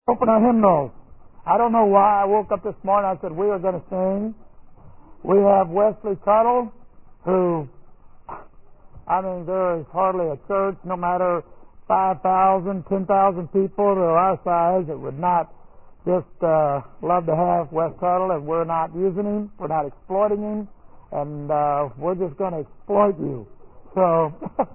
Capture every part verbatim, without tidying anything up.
Open our hymnals. I don't know why I woke up this morning. I said we are going to sing. We have Wesley Tuttle, who, I mean, there is hardly a church, no matter five thousand, ten thousand people to our size, that would not just uh, love to have Wes Tuttle, and we're not using him, we're not exploiting him, and uh, we're just going to exploit you. So,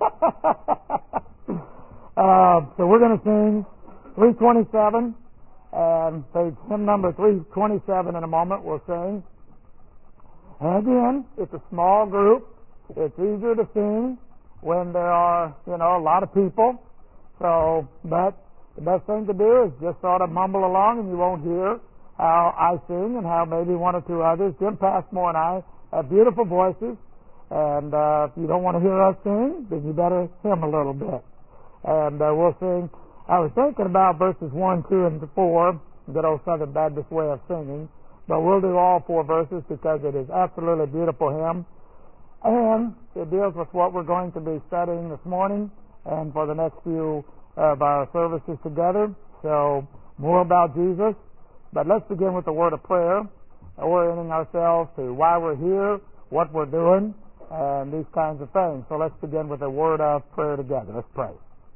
uh, so we're going to sing three twenty-seven, and page hymn number three twenty-seven in a moment we'll sing. And again, it's a small group. It's easier to sing when there are, you know, a lot of people. So, but the best thing to do is just sort of mumble along, and you won't hear how I sing and how maybe one or two others. Jim Passmore and I have beautiful voices, and uh, if you don't want to hear us sing, then you better hymn a little bit. And uh, we'll sing. I was thinking about verses one, two, and four, good old Southern Baptist way of singing, but we'll do all four verses because it is absolutely beautiful hymn, and it deals with what we're going to be studying this morning and for the next few of our services together. So, more about Jesus. But let's begin with the word of prayer, orienting ourselves to why we're here, what we're doing, and these kinds of things. So let's begin with a word of prayer together. Let's pray.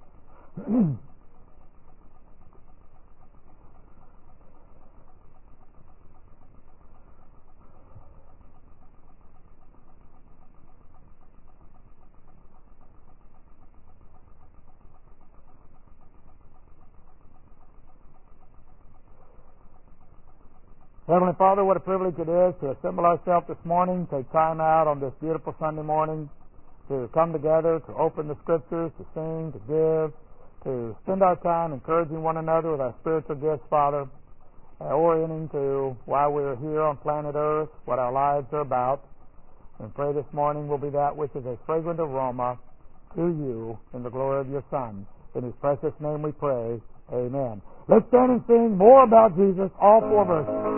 Heavenly Father, what a privilege it is to assemble ourselves this morning, take time out on this beautiful Sunday morning to come together, to open the Scriptures, to sing, to give, to spend our time encouraging one another with our spiritual gifts, Father, uh, orienting to why we're here on planet Earth, what our lives are about. And pray this morning will be that which is a fragrant aroma to you in the glory of your Son. In His precious name we pray. Amen. Let's stand and sing more about Jesus, all four verses.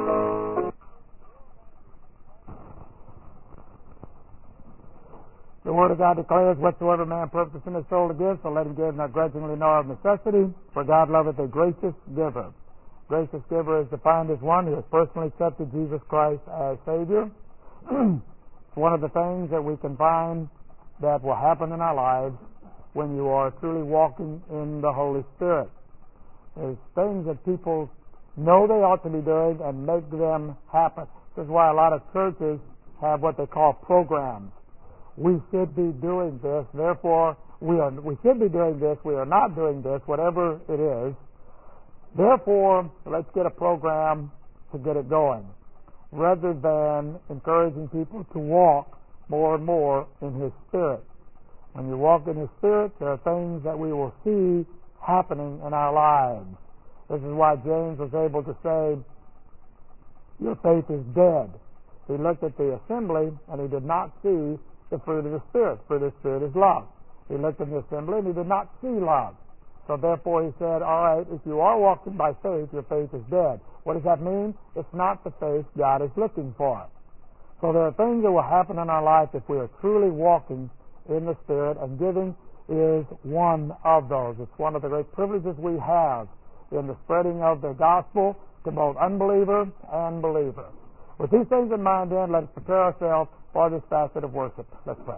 The Word of God declares, whatsoever man purposes in his soul to give, so let him give, not grudgingly nor of necessity, for God loveth a gracious giver. Gracious giver is defined as one who has personally accepted Jesus Christ as Savior. It's one of the things that we can find that will happen in our lives when you are truly walking in the Holy Spirit. There's things that people know they ought to be doing and make them happen. This is why a lot of churches have what they call programs. We should be doing this, therefore we are. We should be doing this, we are not doing this, whatever it is. Therefore, let's get a program to get it going, rather than encouraging people to walk more and more in His Spirit. When you walk in His Spirit, there are things that we will see happening in our lives. This is why James was able to say, your faith is dead. He looked at the assembly and he did not see the fruit of the Spirit. The fruit of the Spirit is love. He looked at the assembly and he did not see love. So therefore he said, all right, if you are walking by faith, your faith is dead. What does that mean? It's not the faith God is looking for. So there are things that will happen in our life if we are truly walking in the Spirit, and giving is one of those. It's one of the great privileges we have in the spreading of the gospel to both unbeliever and believer. With these things in mind, then, let's prepare ourselves for this facet of worship. Let's pray.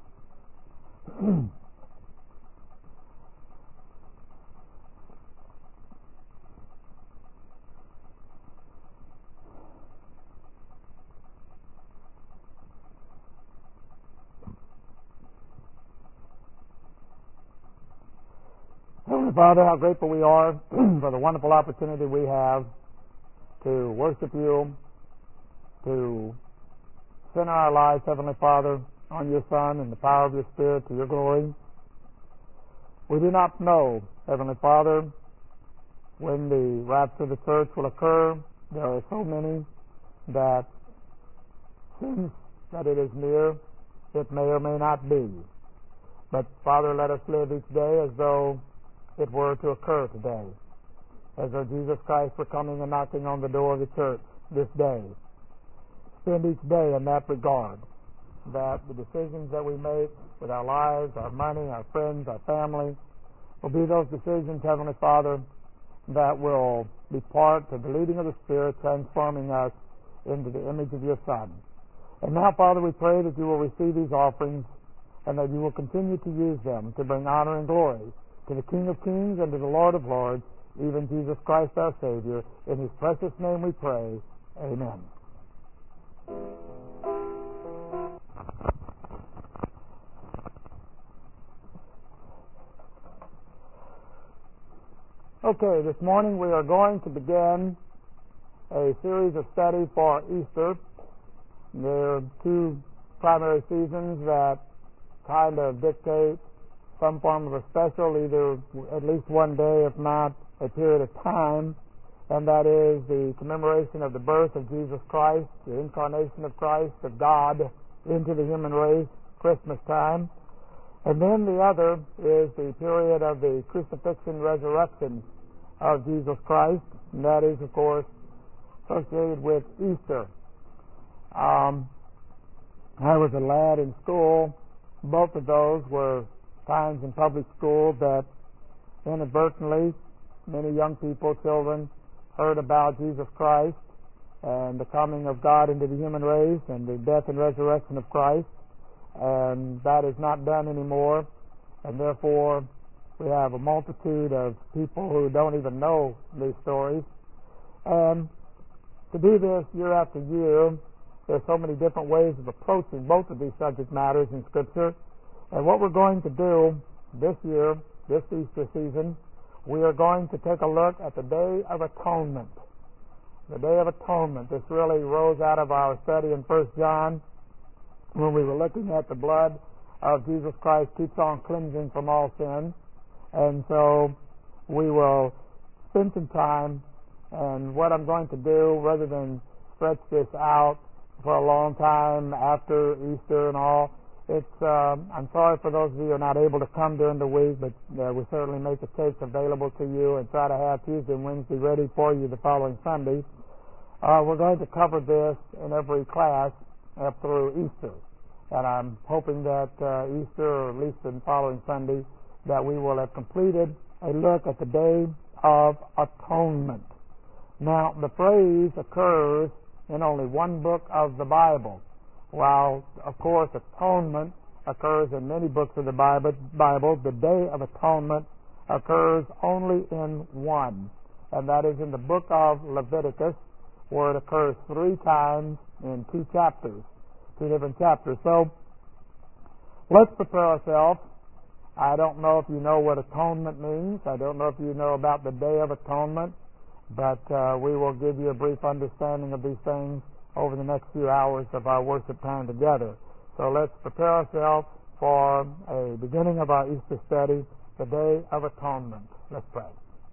Heavenly Father, how grateful we are for the wonderful opportunity we have to worship you, to center our lives, Heavenly Father, on your Son and the power of your Spirit to your glory. We do not know, Heavenly Father, when the rapture of the church will occur. There are so many that seems that it is near. It may or may not be. But, Father, let us live each day as though it were to occur today, as though Jesus Christ were coming and knocking on the door of the church this day. Spend each day in that regard, that the decisions that we make with our lives, our money, our friends, our family, will be those decisions, Heavenly Father, that will be part of the leading of the Spirit, transforming us into the image of your Son. And now, Father, we pray that you will receive these offerings and that you will continue to use them to bring honor and glory to the King of Kings and to the Lord of Lords, even Jesus Christ our Savior. In his precious name we pray. Amen. Okay, this morning we are going to begin a series of study for Easter. There are two primary seasons that kind of dictate some form of a special, either at least one day, if not a period of time, and that is the commemoration of the birth of Jesus Christ, the incarnation of Christ, of God, into the human race, Christmas time. And then the other is the period of the crucifixion, resurrection of Jesus Christ, and that is, of course, associated with Easter. Um, I was a lad in school. Both of those were times in public school that inadvertently many young people, children, heard about Jesus Christ and the coming of God into the human race and the death and resurrection of Christ, and that is not done anymore, and therefore we have a multitude of people who don't even know these stories. And to do this year after year, there are so many different ways of approaching both of these subject matters in Scripture. And what we're going to do this year, this Easter season, we are going to take a look at the Day of Atonement. The Day of Atonement. This really rose out of our study in First John when we were looking at the blood of Jesus Christ keeps on cleansing from all sin. And so we will spend some time, and what I'm going to do, rather than stretch this out for a long time after Easter and all, it's um, I'm sorry for those of you who are not able to come during the week, but uh, we certainly make the tapes available to you and try to have Tuesday and Wednesday ready for you the following Sunday. Uh, we're going to cover this in every class up through Easter, and I'm hoping that uh, Easter, or at least in the following Sunday, that we will have completed a look at the Day of Atonement. Now, the phrase occurs in only one book of the Bible, while, of course, atonement occurs in many books of the Bible. Bible, the Day of Atonement occurs only in one, and that is in the book of Leviticus, where it occurs three times in two chapters, two different chapters. So, let's prepare ourselves. I don't know if you know what atonement means. I don't know if you know about the Day of Atonement, but uh, we will give you a brief understanding of these things over the next few hours of our worship time together. So let's prepare ourselves for a beginning of our Easter study, the Day of Atonement. Let's pray.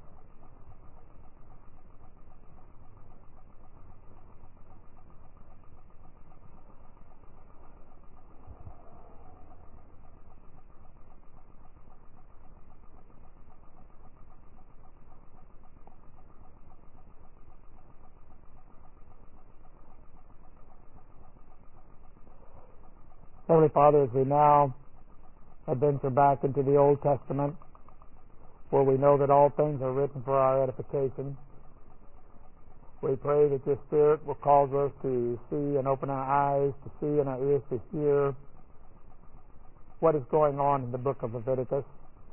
Heavenly Father, as we now adventure back into the Old Testament, where we know that all things are written for our edification, we pray that your Spirit will cause us to see and open our eyes to see and our ears to hear what is going on in the book of Leviticus.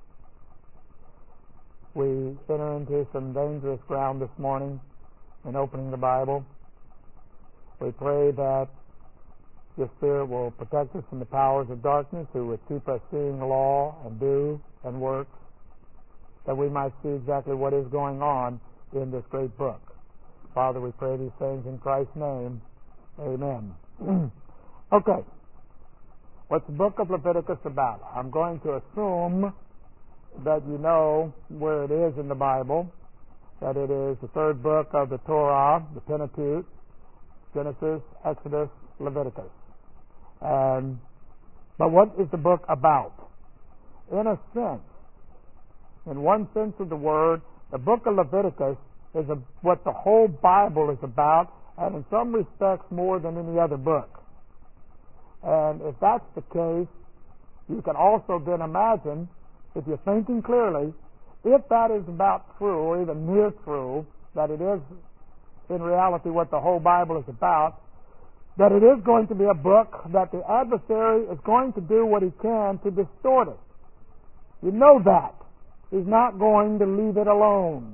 We enter into some dangerous ground this morning in opening the Bible. We pray that your Spirit will protect us from the powers of darkness who would keep us seeing law and do and work, that we might see exactly what is going on in this great book. Father, we pray these things in Christ's name. Amen. Okay. What's the book of Leviticus about? I'm going to assume that you know where it is in the Bible, that it is the third book of the Torah, the Pentateuch, Genesis, Exodus, Leviticus. Um, but what is the book about? In a sense, in one sense of the word, the book of Leviticus is a, what the whole Bible is about, and in some respects more than any other book. And if that's the case, you can also then imagine, if you're thinking clearly, if that is about true, or even near true, that it is in reality what the whole Bible is about, that it is going to be a book that the adversary is going to do what he can to distort it. You know that. He's not going to leave it alone.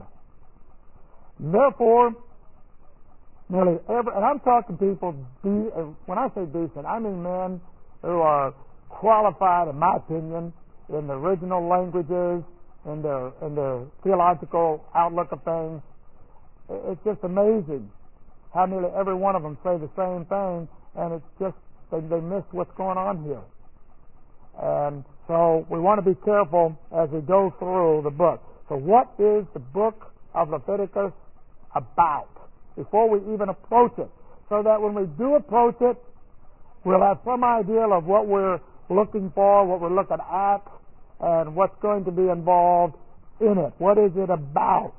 Therefore, nearly every, and I'm talking people, when I say decent, I mean men who are qualified, in my opinion, in the original languages, in their, in their theological outlook of things. It's just amazing how nearly every one of them say the same thing, and it's just, they, they miss what's going on here. And so we want to be careful as we go through the book. So what is the book of Leviticus about before we even approach it? So that when we do approach it, we'll have some idea of what we're looking for, what we're looking at, and what's going to be involved in it. What is it about?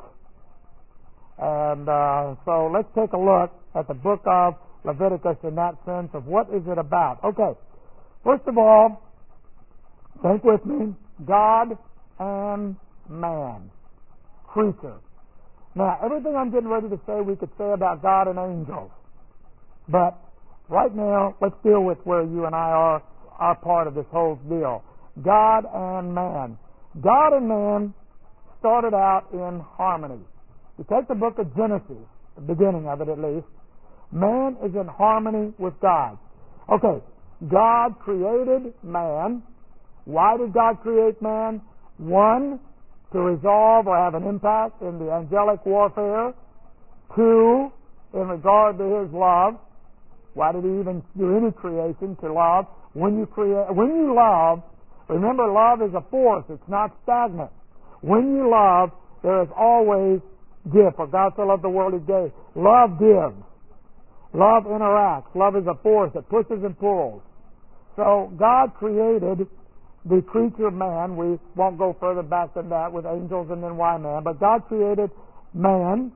And uh, so let's take a look at the book of Leviticus in that sense of what is it about. Okay, first of all, think with me, God and man, creature. Now, everything I'm getting ready to say we could say about God and angels. But right now, let's deal with where you and I are, are part of this whole deal. God and man. God and man started out in harmony. You take the book of Genesis, the beginning of it at least, man is in harmony with God. Okay, God created man. Why did God create man? One, to resolve or have an impact in the angelic warfare. Two, in regard to his love. Why did he even do any creation to love? When you create, when you love, remember love is a force, it's not stagnant. When you love, there is always give. For God so loved the world he gave. Love gives. Love interacts. Love is a force that pushes and pulls. So God created the creature man. We won't go further back than that with angels and then why man. But God created man.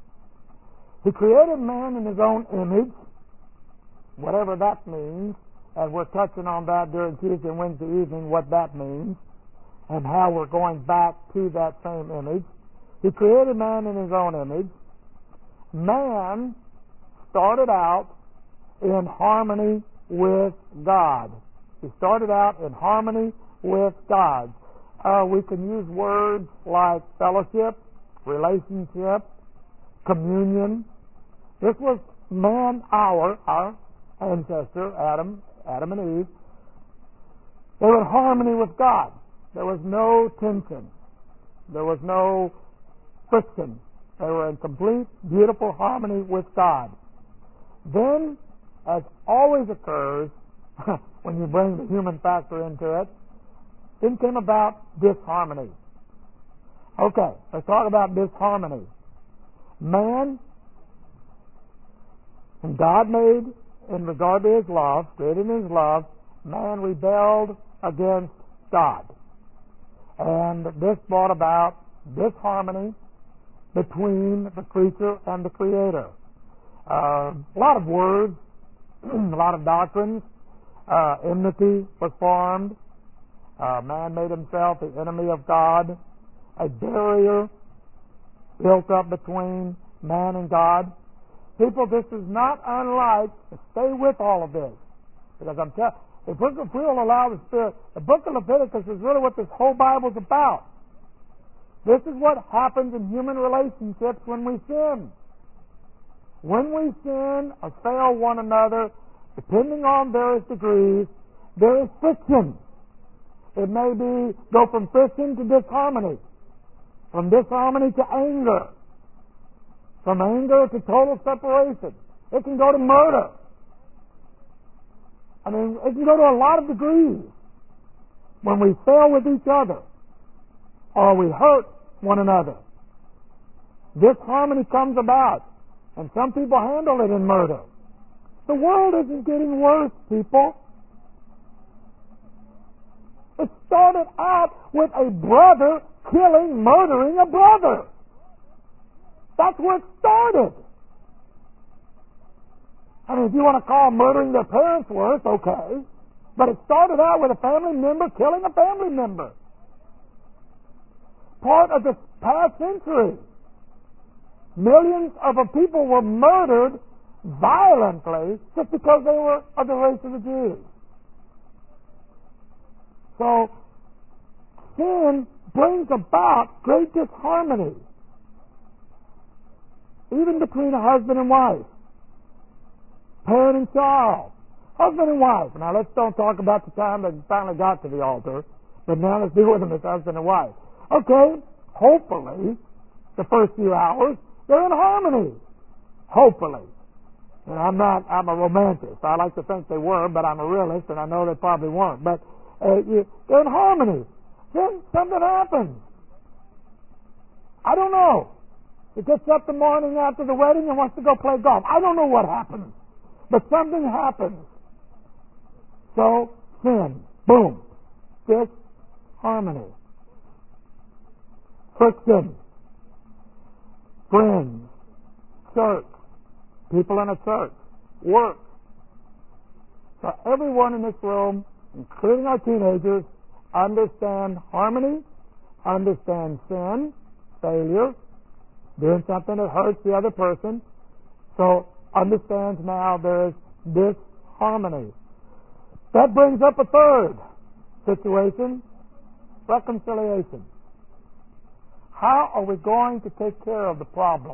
He created man in his own image, whatever that means. And we're touching on that during Tuesday and Wednesday evening, what that means, and how we're going back to that same image. He created man in his own image. Man started out in harmony with God. He started out in harmony with God. Uh, we can use words like fellowship, relationship, communion. This was man, our, our ancestor, Adam, Adam and Eve. They were in harmony with God. There was no tension. There was no friction. They were in complete, beautiful harmony with God. Then, as always occurs when you bring the human factor into it, then came about disharmony. Okay, let's talk about disharmony. Man, and God made, in regard to his love, created in his love, man rebelled against God. And this brought about disharmony between the creature and the Creator. Uh, a lot of words, a lot of doctrines. Uh, enmity was formed. Uh, man made himself the enemy of God. A barrier built up between man and God. People, this is not unlike, stay with all of this. Because I'm telling you, if we will allow the Spirit, the book of Leviticus is really what this whole Bible is about. This is what happens in human relationships when we sin. When we sin or fail one another, depending on various degrees, there is friction. It may be go from friction to disharmony, from disharmony to anger, from anger to total separation. It can go to murder. I mean, it can go to a lot of degrees when we fail with each other or we hurt one another. Disharmony comes about, and some people handle it in murder. The world isn't getting worse, people. It started out with a brother killing, murdering a brother. That's where it started. I mean, if you want to call murdering their parents worse, okay. But it started out with a family member killing a family member. part of the past century. Millions of people were murdered violently just because they were of the race of the Jews. So, sin brings about great disharmony, even between a husband and wife, parent and child, husband and wife. Now, let's don't talk about the time they finally got to the altar, but now let's deal with them as husband and wife. Okay, hopefully, the first few hours, they're in harmony. Hopefully. And I'm not, I'm a romantic. I like to think they were, but I'm a realist, and I know they probably weren't. But uh, you, they're in harmony. Then something happens. I don't know. He gets up the morning after the wedding and wants to go play golf. I don't know what happens. But something happens. So, sin. Boom. Disharmony. Friction. Friends. Church. People in a church. Work. So everyone in this room, including our teenagers, understand harmony, understand sin, failure, doing something that hurts the other person. So understands now there's disharmony. That brings up a third situation, reconciliation. How are we going to take care of the problem?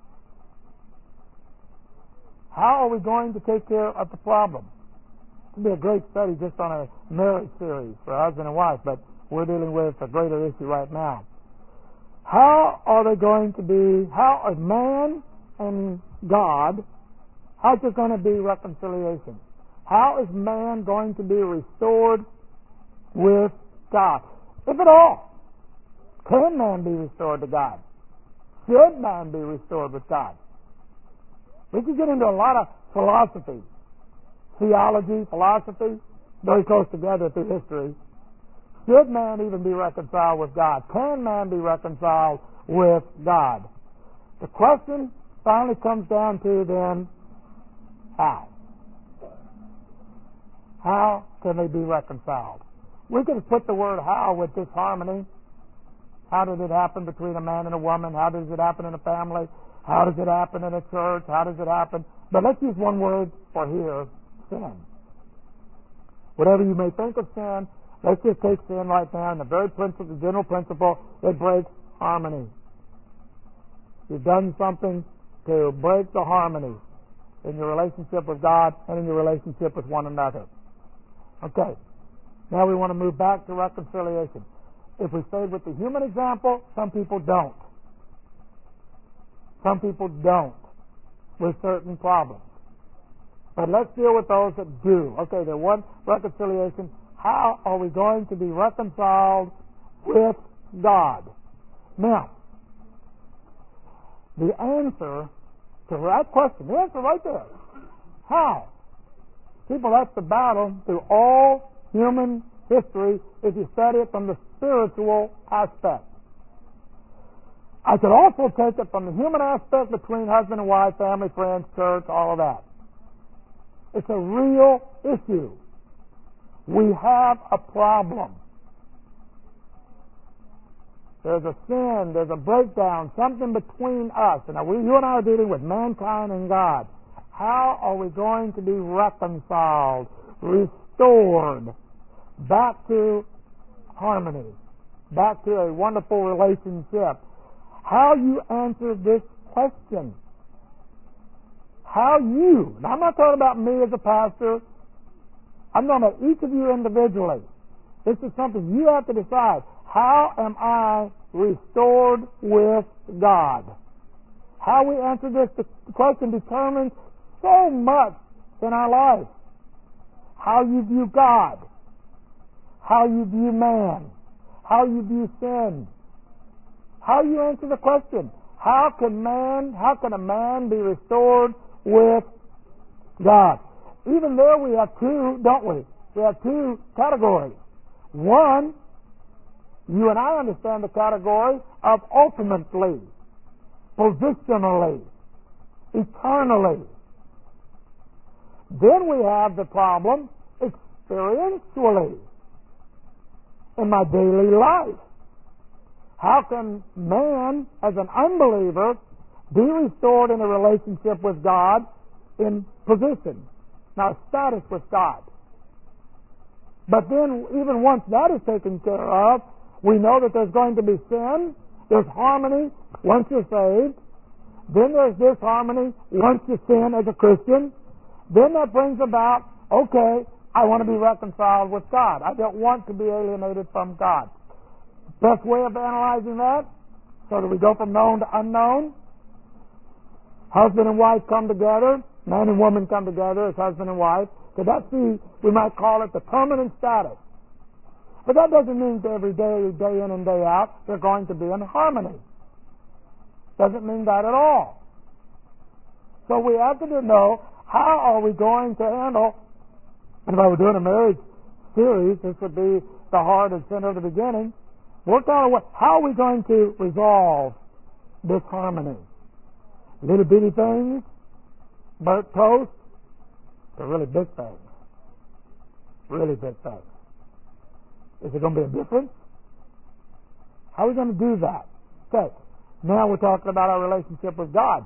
How are we going to take care of the problem? It would be a great study just on a marriage series for husband and wife, but we're dealing with a greater issue right now. How are they going to be, how are man and God, how's there going to be reconciliation? How is man going to be restored with God? If at all, can man be restored to God? Should man be restored with God? We could get into a lot of philosophy, theology, philosophy, very close together through history. Should man even be reconciled with God? Can man be reconciled with God? The question finally comes down to then, how? How can they be reconciled? We could put the word how with disharmony. How did it happen between a man and a woman? How does it happen in a family? How does it happen in a church? How does it happen? But let's use one word for here, sin. Whatever you may think of sin, let's just take sin right now, and the very principle, the general principle, it breaks harmony. You've done something to break the harmony in your relationship with God and in your relationship with one another. Okay. Now we want to move back to reconciliation. If we stayed with the human example, some people don't. Some people don't with certain problems. But let's deal with those that do. Okay, the one reconciliation. How are we going to be reconciled with God? Now, the answer to that question, the answer right there. How? People, that's the battle through all human history if you study it from the spiritual aspect. I could also take it from the human aspect between husband and wife, family, friends, church, all of that. It's a real issue. We have a problem. There's a sin, there's a breakdown, something between us. And now we, you and I are dealing with mankind and God. How are we going to be reconciled, restored, back to harmony, back to a wonderful relationship? How you answer this question. How you, now I'm not talking about me as a pastor, I'm talking about each of you individually. This is something you have to decide. How am I restored with God? How we answer this question determines so much in our life. How you view God, how you view man, how you view sin, how you answer the question, how can man, how can a man be restored with God? Even there we have two, don't we? We have two categories. One, you and I understand the category of ultimately, positionally, eternally. Then we have the problem experientially in my daily life. How can man, as an unbeliever, be restored in a relationship with God in position? Now, status with God. But then, even once that is taken care of, we know that there's going to be sin. There's harmony once you're saved. Then there's disharmony once you sin as a Christian. Then that brings about, okay, I want to be reconciled with God. I don't want to be alienated from God. Best way of analyzing that, so that we go from known to unknown. Husband and wife come together. Man and woman come together as husband and wife. So that's the, we might call it the permanent status. But that doesn't mean that every day, day in and day out, they're going to be in harmony. Doesn't mean that at all. So we have to know, how are we going to handle, and if I were doing a marriage series, this would be the heart and center of the beginning. Work out what, how are we going to resolve this harmony? Little bitty things, burnt toast, to really big things. Really big things. Is it going to be a difference? How are we going to do that? Okay, now we're talking about our relationship with God.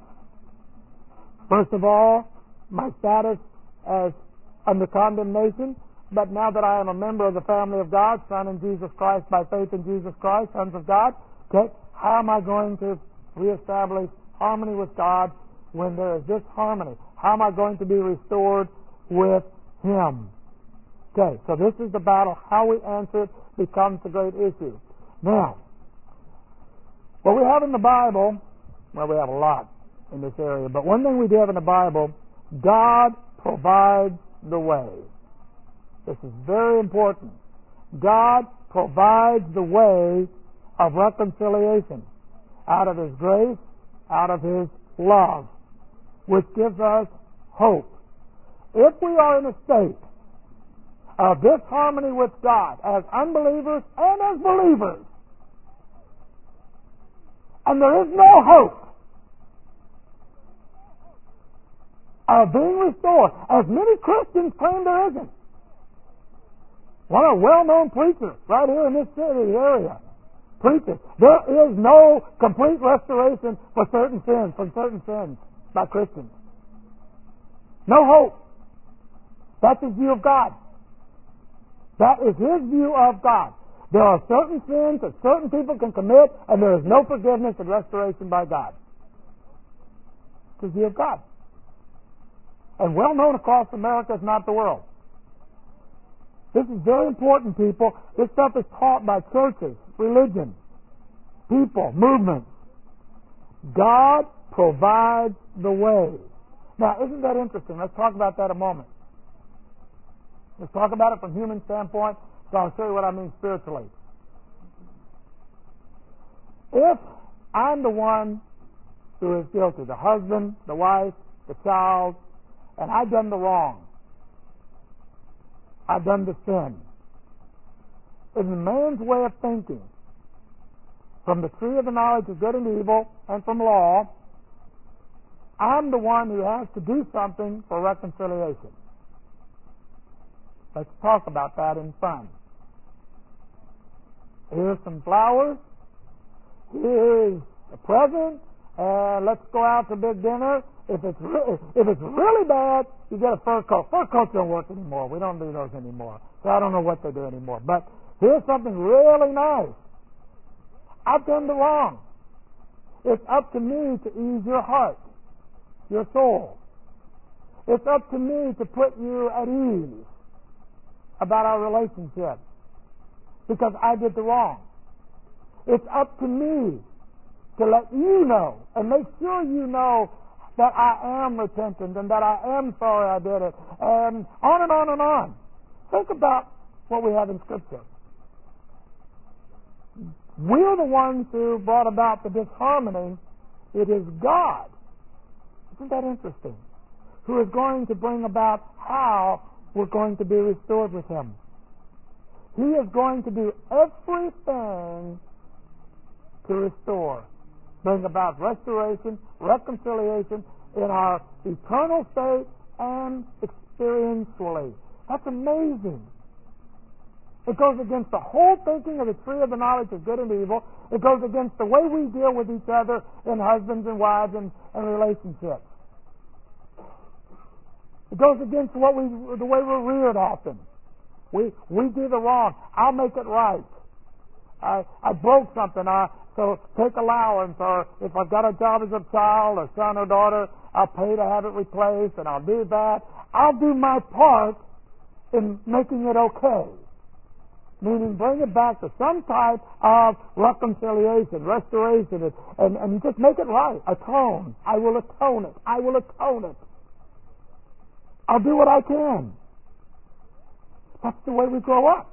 First of all, my status as under condemnation, but now that I am a member of the family of God, son in Jesus Christ, by faith in Jesus Christ, sons of God, okay, how am I going to reestablish harmony with God when there is disharmony? How am I going to be restored with Him? Okay, so this is the battle. How we answer it becomes the great issue. Now, what we have in the Bible, well, we have a lot in this area, but one thing we do have in the Bible, God provides the way. This is very important. God provides the way of reconciliation out of His grace, out of His love, which gives us hope. If we are in a state of disharmony with God as unbelievers and as believers, and there is no hope of being restored, as many Christians claim there isn't. One of the well-known preachers right here in this city area preaches there is no complete restoration for certain sins, from certain sins by Christians. No hope. That's his view of God. That is his view of God. There are certain sins that certain people can commit, and there is no forgiveness and restoration by God. It's his view of God. And well known across America, if not the world. This is very important, people. This stuff is taught by churches, religion, people, movements. God provides the way. Now, isn't that interesting? Let's talk about that a moment. Let's talk about it from a human standpoint, so I'll show you what I mean spiritually. If I'm the one who is guilty, the husband, the wife, the child, and I've done the wrong, I've done the sin, in man's way of thinking, from the tree of the knowledge of good and evil, and from law, I'm the one who has to do something for reconciliation. Let's talk about that in fun. Here's some flowers. Here's a present. And let's go out to a big dinner. If it's re- if it's really bad, you get a fur coat. Fur coats don't work anymore. We don't do those anymore. So I don't know what they do anymore. But here's something really nice. I've done the wrong. It's up to me to ease your heart, your soul. It's up to me to put you at ease about our relationship, because I did the wrong. It's up to me to let you know and make sure you know that I am repentant and that I am sorry I did it, and on and on and on. Think about what we have in Scripture. We're the ones who brought about the disharmony. It is God, isn't that interesting, who is going to bring about how we're going to be restored with Him. He is going to do everything to restore, bring about restoration, reconciliation in our eternal state and experientially. That's amazing. It goes against the whole thinking of the tree of the knowledge of good and evil. It goes against the way we deal with each other in husbands and wives and, and relationships. It goes against what we, the way we're reared often. We we do the wrong. I'll make it right. I I broke something. I so take allowance, or if I've got a job as a child, or son or daughter, I'll pay to have it replaced, and I'll do that. I'll do my part in making it okay. Meaning bring it back to some type of reconciliation, restoration, and, and, and just make it right. Atone. I will atone it. I will atone it. I'll do what I can. That's the way we grow up.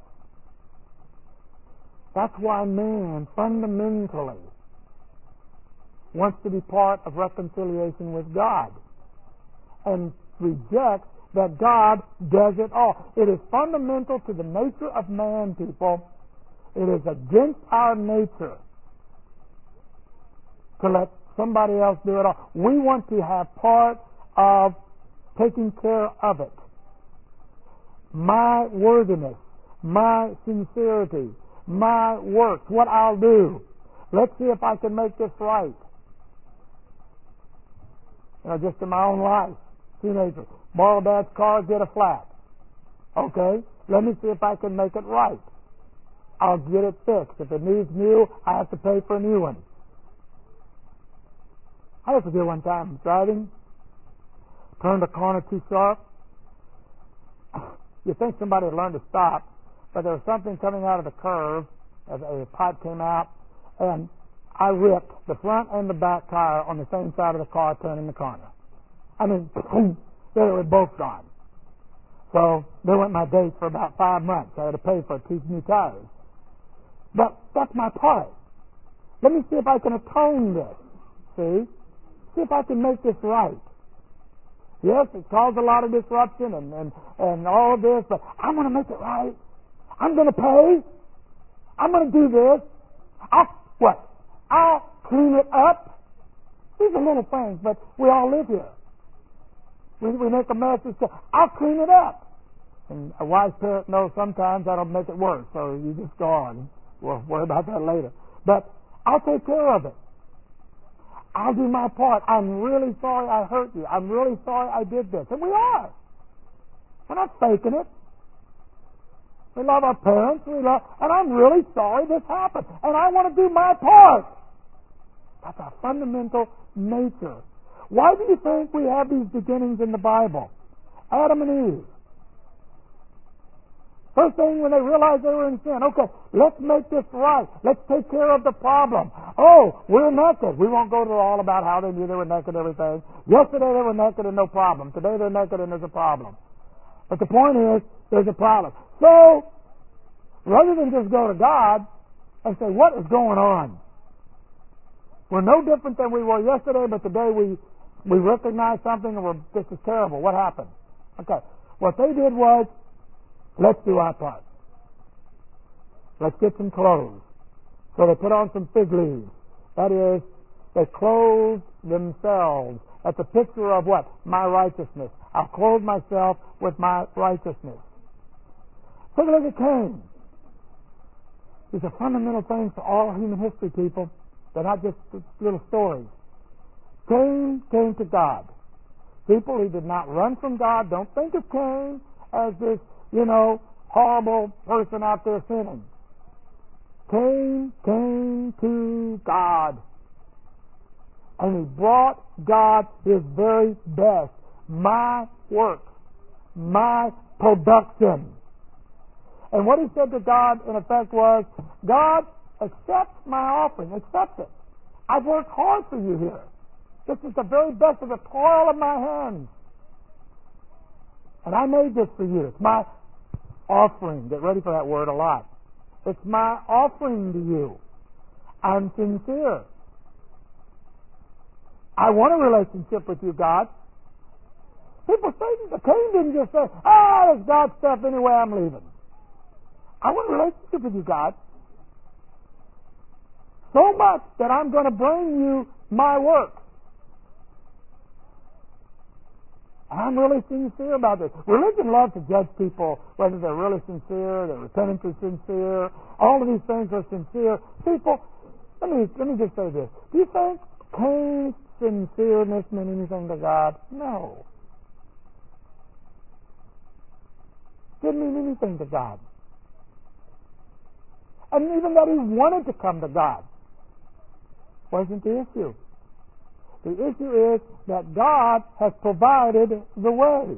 That's why man fundamentally wants to be part of reconciliation with God and rejects that God does it all. It is fundamental to the nature of man, people. It is against our nature to let somebody else do it all. We want to have part of taking care of it. My worthiness, my sincerity, my works, what I'll do. Let's see if I can make this right. You know, just in my own life, teenager, borrow Dad's car, get a flat. Okay, let me see if I can make it right. I'll get it fixed. If it needs new, I have to pay for a new one. I had to do one time driving, turned a corner too sharp. You think somebody would learn to stop, but there was something coming out of the curve as a pipe came out, and I ripped the front and the back tire on the same side of the car turning the corner. I mean, they were both gone. So they went my date for about five months. I had to pay for two new tires. But that's my part. Let me see if I can atone this. See? See if I can make this right. Yes, it caused a lot of disruption and, and, and all of this, but I'm going to make it right. I'm going to pay. I'm going to do this. I'll, what? I'll clean it up. These are little things, but we all live here. We, we make a mess and say, I'll clean it up. And a wise parent knows sometimes that'll make it worse, so you just go on. We'll worry about that later. But I'll take care of it. I'll do my part. I'm really sorry I hurt you. I'm really sorry I did this. And we are. We're not faking it. We love our parents. We love, and I'm really sorry this happened. And I want to do my part. That's our fundamental nature. Why do you think we have these beginnings in the Bible? Adam and Eve. First thing when they realized they were in sin, okay, let's make this right. Let's take care of the problem. Oh, we're naked. We won't go to all about how they knew they were naked and everything. Yesterday they were naked and no problem. Today they're naked and there's a problem. But the point is, there's a problem. So, rather than just go to God and say, what is going on? We're no different than we were yesterday, but today we, we recognize something and we're, this is terrible. What happened? Okay, what they did was, let's do our part. Let's get some clothes. So they put on some fig leaves. That is, they clothed themselves. That's a picture of what? My righteousness. I'll clothe myself with my righteousness. Take a look at Cain. These are fundamental things for all human history, people. They're not just little stories. Cain came to God. People, he did not run from God. Don't think of Cain as this, you know, horrible person out there sinning. Cain came to God. And he brought God his very best. My work. My production. And what he said to God, in effect, was, God, accept my offering. Accept it. I've worked hard for you here. This is the very best of the toil of my hands. And I made this for you. It's my offering. Get ready for that word a lot. It's my offering to you. I'm sincere. I want a relationship with you, God. People say, Cain didn't just say, ah, it's God's stuff anyway, I'm leaving. I want a relationship with you, God. So much that I'm going to bring you my work. I'm really sincere about this. Religion loves to judge people, whether they're really sincere, their repentance is sincere. All of these things are sincere. People, let me let me just say this. Do you think Cain's sincereness meant anything to God? No. Didn't mean anything to God. And even that he wanted to come to God wasn't the issue. The issue is that God has provided the way.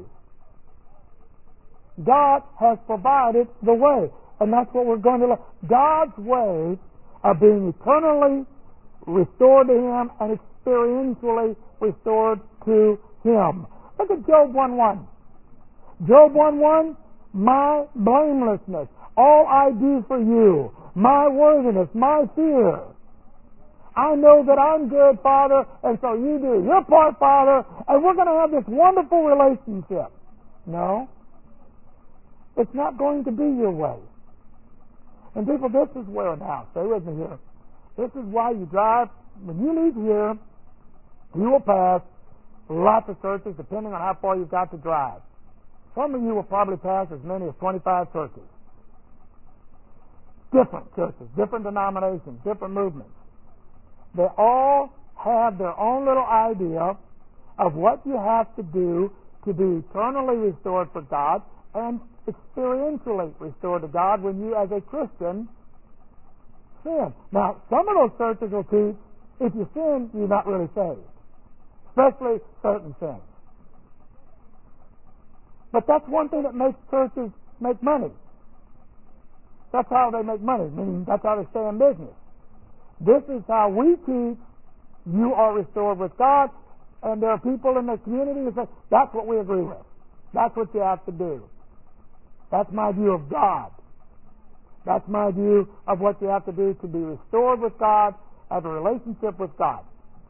God has provided the way. And that's what we're going to look. God's way of being eternally restored to Him and experientially restored to Him. Look at Job one one. Job one one, my blamelessness, all I do for you, my worthiness, my fear. I know that I'm good, Father, and so you do your part, Father, and we're going to have this wonderful relationship. No. It's not going to be your way. And people, this is where now, stay with me here. This is why you drive, when you leave here, you will pass lots of churches depending on how far you've got to drive. Some of you will probably pass as many as twenty-five churches. Different churches, different denominations, different movements. They all have their own little idea of what you have to do to be eternally restored for God and experientially restored to God when you, as a Christian, sin. Now, some of those churches will teach, if you sin, you're not really saved. Especially certain sins. But that's one thing that makes churches make money. That's how they make money, meaning that's how they stay in business. This is how we teach you are restored with God, and there are people in the community who say, that's what we agree with. That's what you have to do. That's my view of God. That's my view of what you have to do to be restored with God, have a relationship with God.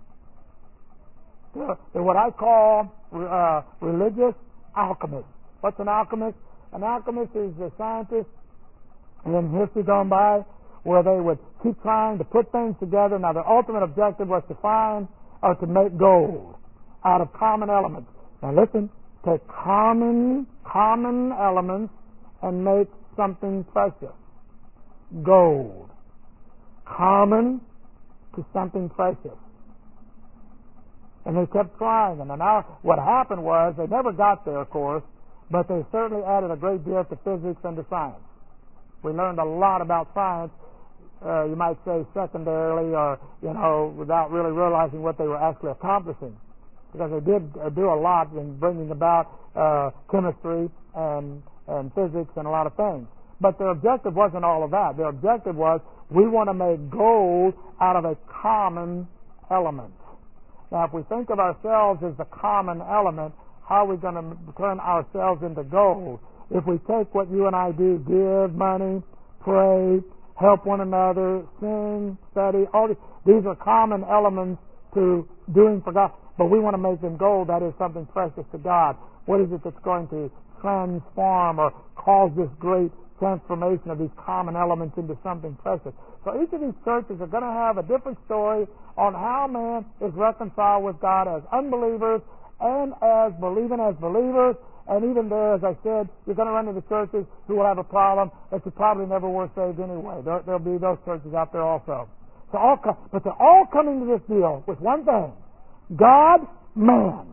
They're what I call uh, religious alchemists. What's an alchemist? An alchemist is a scientist in history gone by where they would keep trying to put things together. Now, their ultimate objective was to find or to make gold out of common elements. Now, listen, take common, common elements and make something precious. Gold. Common to something precious. And they kept trying. And now, what happened was, they never got there, of course, but they certainly added a great deal to physics and to science. We learned a lot about science, uh, you might say secondarily, or, you know, without really realizing what they were actually accomplishing. Because they did uh, do a lot in bringing about uh, chemistry and, and physics and a lot of things. But their objective wasn't all of that. Their objective was, we want to make gold out of a common element. Now, if we think of ourselves as the common element, how are we going to turn ourselves into gold? If we take what you and I do, give money, pray, help one another, sing, study, all these, these are common elements to doing for God. But we want to make them gold. That is something precious to God. What is it that's going to transform or cause this great transformation of these common elements into something precious? So each of these churches are going to have a different story on how man is reconciled with God as unbelievers and as believing as believers. And even there, as I said, you're going to run into churches who will have a problem that you probably never were saved anyway. There, there'll be those churches out there also. So all, but they're all coming to this deal with one thing: God, man.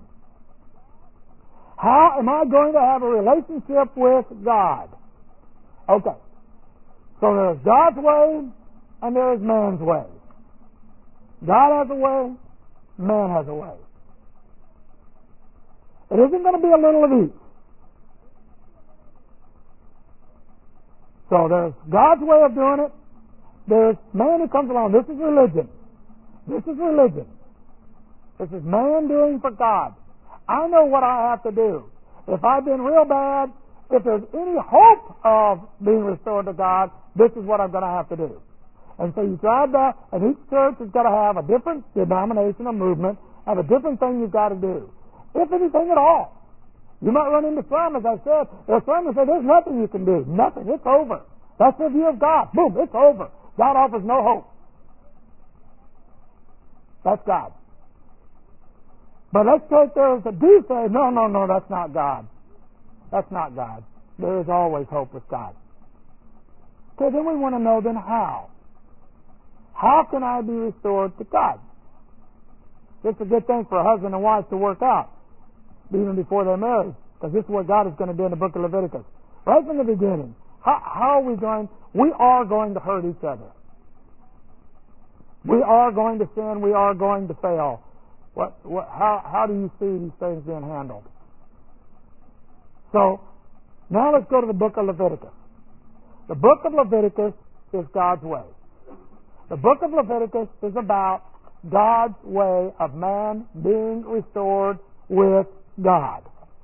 How am I going to have a relationship with God? Okay. So there's God's way and there's man's way. God has a way, man has a way. It isn't going to be a little of each. So there's God's way of doing it. There's man who comes along. This is religion. This is religion. This is man doing for God. I know what I have to do. If I've been real bad, if there's any hope of being restored to God, this is what I'm going to have to do. And so you drive that, and each church has got to have a different denomination or movement, have a different thing you've got to do. If anything at all. You might run into some, as I said, there's some that say there's nothing you can do. Nothing. It's over. That's the view of God. Boom, it's over. God offers no hope. That's God. But let's take those that do say, no, no, no, that's not God. That's not God. There is always hope with God. Okay, then we want to know then how. How can I be restored to God? This is a good thing for a husband and wife to work out, even before they're married, because this is what God is going to do in the book of Leviticus. Right from the beginning, how, how are we going? We are going to hurt each other. We are going to sin. We are going to fail. What, what, how, how do you see these things being handled? So, now let's go to the book of Leviticus. The book of Leviticus is God's way. The book of Leviticus is about God's way of man being restored with God.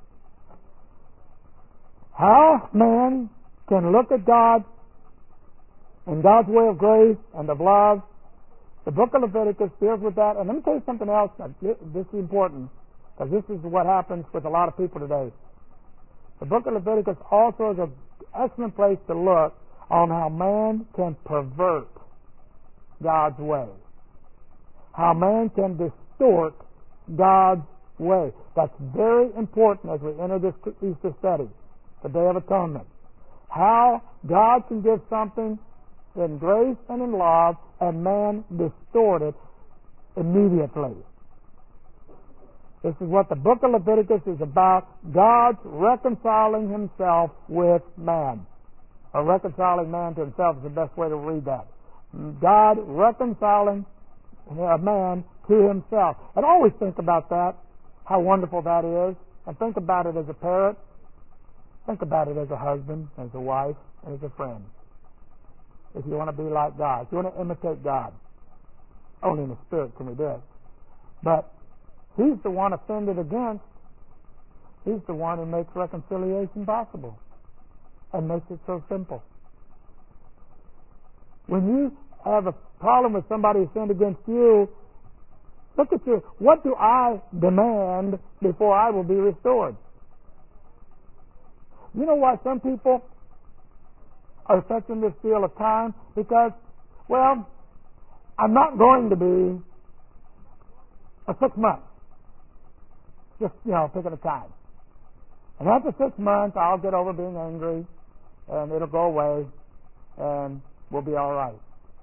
How man can look at God and God's way of grace and of love. The book of Leviticus deals with that. And let me tell you something else. This is important, because this is what happens with a lot of people today. The book of Leviticus also is an excellent place to look on how man can pervert God's way. How man can distort God's way. That's very important as we enter this Easter study, the Day of Atonement. How God can give something in grace and in love, and man distort it immediately. This is what the book of Leviticus is about. God's reconciling himself with man. Or reconciling man to himself is the best way to read that. God reconciling a man to himself. And always think about that, how wonderful that is. And think about it as a parent. Think about it as a husband, as a wife, and as a friend. If you want to be like God, if you want to imitate God, only in the Spirit can we do it. But He's the one offended against. He's the one who makes reconciliation possible and makes it so simple. When you have a problem with somebody who sinned against you, look at you. What do I demand before I will be restored? You know why some people are touching this deal of time? Because, well, I'm not going to be a six months. Just, you know, picking a time. And after six months, I'll get over being angry, and it'll go away, and we'll be all right.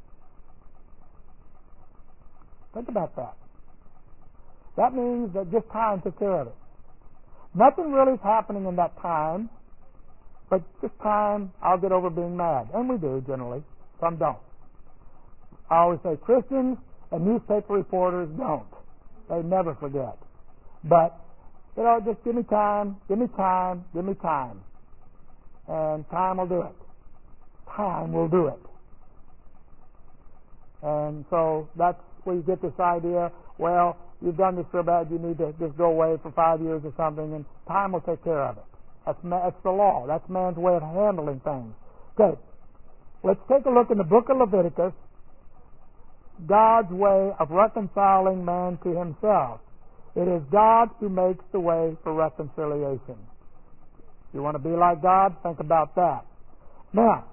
Think about that. That means that just time took care of it. Nothing really is happening in that time, but just time, I'll get over being mad. And we do, generally. Some don't. I always say Christians and newspaper reporters don't. They never forget. But, you know, just give me time, give me time, give me time. And time will do it. Time will do it. And so that's where you get this idea, well, you've done this so bad, you need to just go away for five years or something, and time will take care of it. That's, that's the law. That's man's way of handling things. Okay, let's take a look in the book of Leviticus, God's way of reconciling man to himself. It is God who makes the way for reconciliation. You want to be like God? Think about that. Now,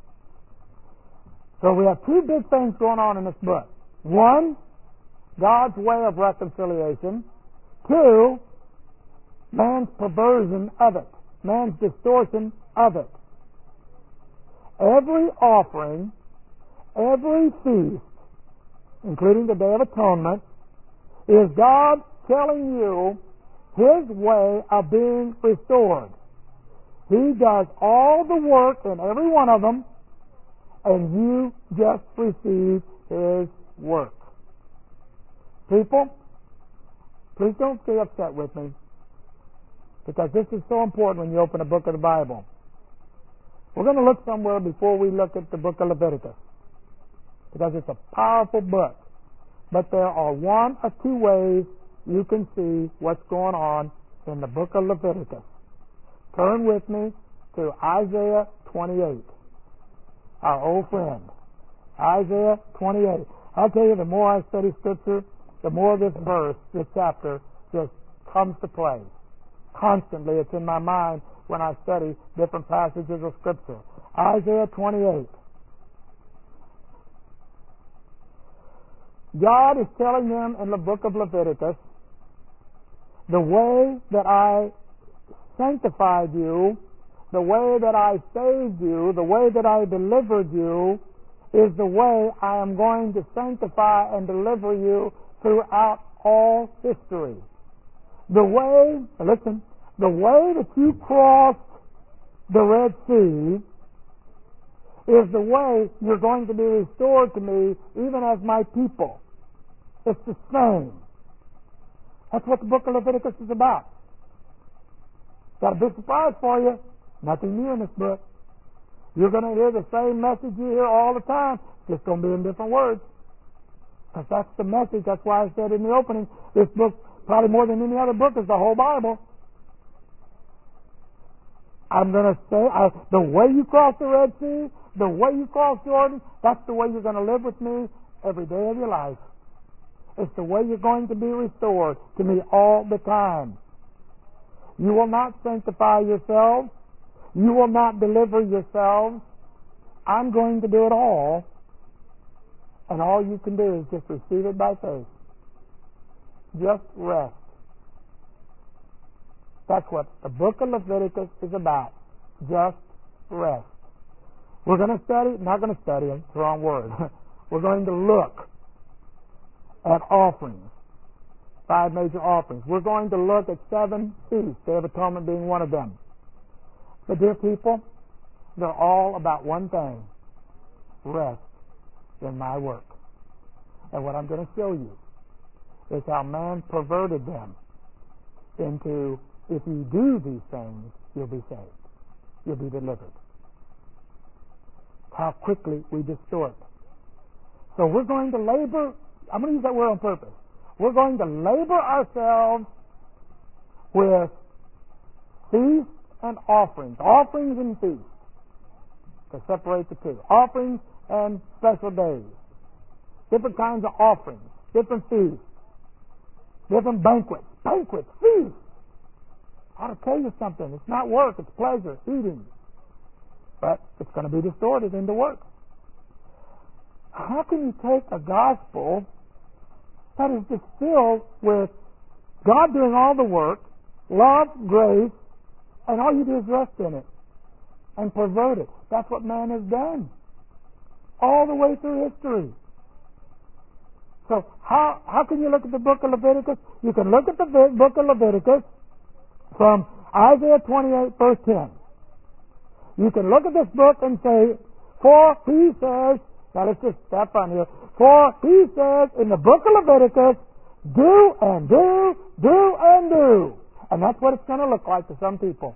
so we have two big things going on in this book. One, God's way of reconciliation. Two, man's perversion of it. Man's distortion of it. Every offering, every feast, including the Day of Atonement, is God telling you His way of being restored. He does all the work in every one of them, and you just receive His work. People, please don't get upset with me, because this is so important when you open a book of the Bible. We're going to look somewhere before we look at the book of Leviticus, because it's a powerful book. But there are one or two ways you can see what's going on in the book of Leviticus. Turn with me to Isaiah twenty-eight, our old friend. Isaiah twenty-eight. I'll tell you, the more I study Scripture, the more this verse, this chapter, just comes to play. Constantly, it's in my mind when I study different passages of Scripture. Isaiah twenty-eight. God is telling them in the book of Leviticus the way that I sanctified you, the way that I saved you, the way that I delivered you, is the way I am going to sanctify and deliver you throughout all history. The way, listen, the way that you crossed the Red Sea is the way you're going to be restored to me, even as my people. It's the same. That's what the book of Leviticus is about. Got a big surprise for you. Nothing new in this book. You're going to hear the same message you hear all the time, just going to be in different words. Because that's the message. That's why I said in the opening, this book, probably more than any other book, is the whole Bible. I'm going to say, I, the way you cross the Red Sea, the way you cross Jordan, that's the way you're going to live with me every day of your life. It's the way you're going to be restored to me all the time. You will not sanctify yourselves. You will not deliver yourselves. I'm going to do it all. And all you can do is just receive it by faith. Just rest. That's what the book of Leviticus is about. Just rest. We're going to study, not going to study, it's the wrong word. We're going to look at offerings. Five major offerings. We're going to look at seven feasts, Day of Atonement being one of them. But dear people, they're all about one thing: rest in my work. And what I'm going to show you is how man perverted them into, if you do these things, you'll be saved. You'll be delivered. How quickly we distort. So we're going to labor, I'm going to use that word on purpose. We're going to labor ourselves with feasts and offerings. Offerings and feasts. To separate the two. Offerings and special days. Different kinds of offerings. Different feasts. Different banquets. Banquets. Feasts. I ought to tell you something. It's not work. It's pleasure. Eating. But it's going to be distorted into work. How can you take a gospel that is distilled with God doing all the work, love, grace, and all you do is rest in it and pervert it? That's what man has done all the way through history. So how how can you look at the book of Leviticus? You can look at the book of Leviticus from Isaiah twenty-eight, verse ten. You can look at this book and say, for he says, now let's just step on here, for he says in the book of Leviticus, do and do, do and do. And that's what it's going to look like to some people.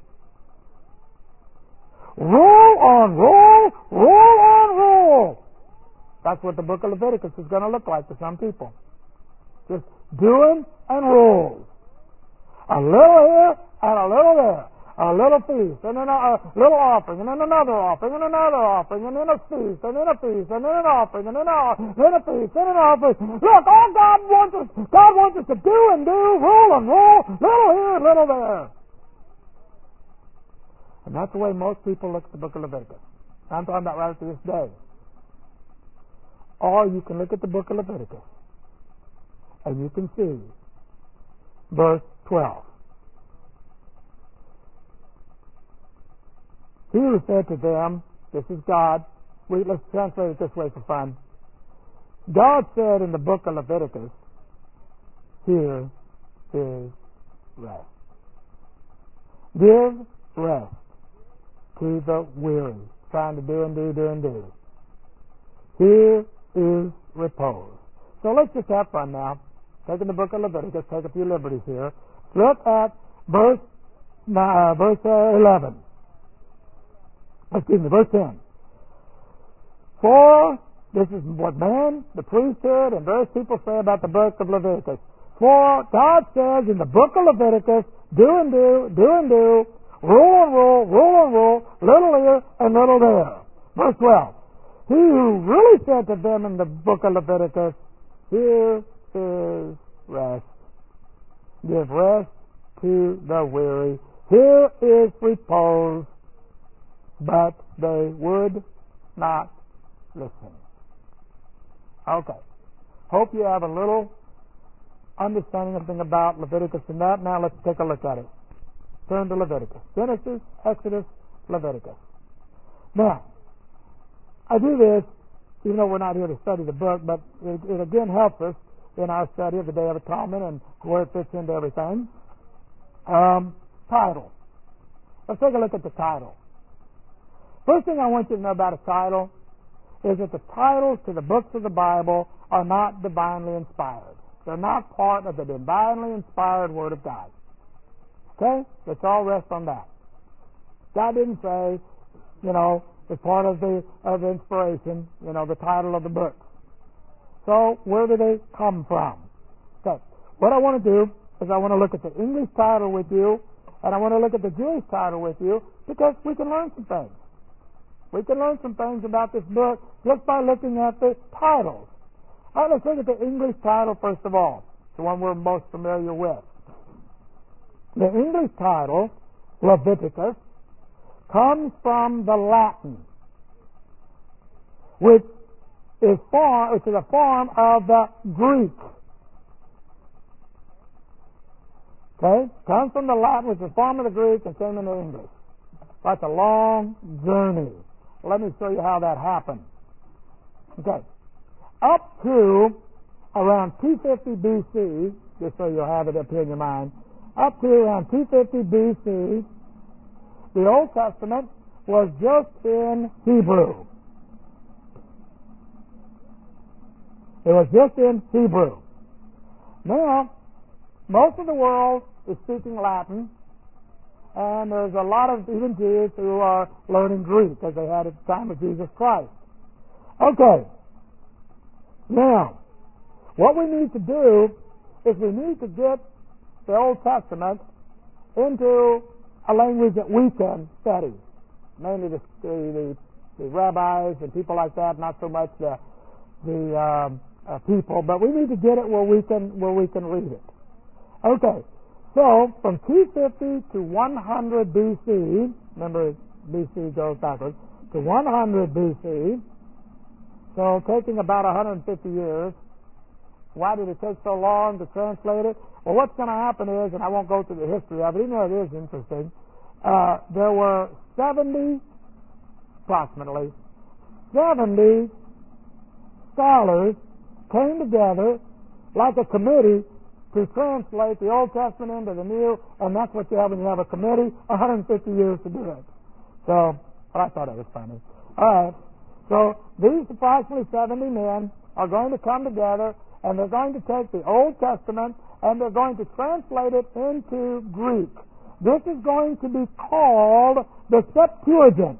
Roll on roll, roll on roll. That's what the book of Leviticus is going to look like to some people. Just doing and rolls. A little here and a little there. A little feast, and then a, a little offering, and then another offering, and another offering, and then a feast, and then a feast, and then an offering, and then a, then a feast, and an offering. Look, all God wants us, God wants us to do and do, roll and roll, little here and little there. And that's the way most people look at the book of Leviticus. I'm talking about right to this day. Or you can look at the book of Leviticus, and you can see verse twelve. He who said to them, this is God. We, let's translate it this way for fun. God said in the book of Leviticus, here is rest. Give rest to the weary, trying to do and do, do and do. Here is repose. So let's just have fun now. Taking the book of Leviticus, take a few liberties here. Look at verse, uh, verse uh, eleven. Excuse me, verse ten. For, this is what man, the priesthood, and various people say about the book of Leviticus. For God says in the book of Leviticus, do and do, do and do, roll and roll, roll and roll, little here and little there. Verse twelve. He who really said to them in the book of Leviticus, here is rest. Give rest to the weary. Here is repose. But they would not listen. Okay. Hope you have a little understanding something about Leviticus and that. Now let's take a look at it. Turn to Leviticus. Genesis, Exodus, Leviticus. Now, I do this even though we're not here to study the book, but it, it again helps us in our study of the Day of Atonement and where it fits into everything. Um, title. Let's take a look at the title. First thing I want you to know about a title is that the titles to the books of the Bible are not divinely inspired. They're not part of the divinely inspired Word of God. Okay? Let's all rest on that. God didn't say, you know, it's part of the of the inspiration, you know, the title of the book. So where do they come from? Okay. What I want to do is I want to look at the English title with you, and I want to look at the Jewish title with you, because we can learn some things. We can learn some things about this book just by looking at the titles. All right, let's look at the English title first of all, the one we're most familiar with. The English title, Leviticus, comes from the Latin, which is form, which is a form of the Greek. Okay? Comes from the Latin, which is a form of the Greek, and came into English. That's a long journey. Let me show you how that happened. Okay. Up to around two fifty B C, just so you'll have it up here in your mind, up to around two fifty B C, the Old Testament was just in Hebrew. It was just in Hebrew. Now, most of the world is speaking Latin, and there's a lot of even Jews who are learning Greek, as they had at the time of Jesus Christ. Okay. Now, what we need to do is we need to get the Old Testament into a language that we can study. Mainly the, the, the rabbis and people like that, not so much the, the um, uh, people, but we need to get it where we can where we can read it. Okay, so from two fifty to one hundred B C, remember B C goes backwards, to one hundred B C, so taking about one hundred fifty years. Why did it take so long to translate it? Well, what's going to happen is, and I won't go through the history of it, even though it is interesting, uh, there were seventy, approximately, seventy scholars came together like a committee to translate the Old Testament into the New, and that's what you have when you have a committee, one hundred fifty years to do it. So, well, I thought it was funny. All right. So, these approximately seventy men are going to come together, and they're going to take the Old Testament, and they're going to translate it into Greek. This is going to be called the Septuagint.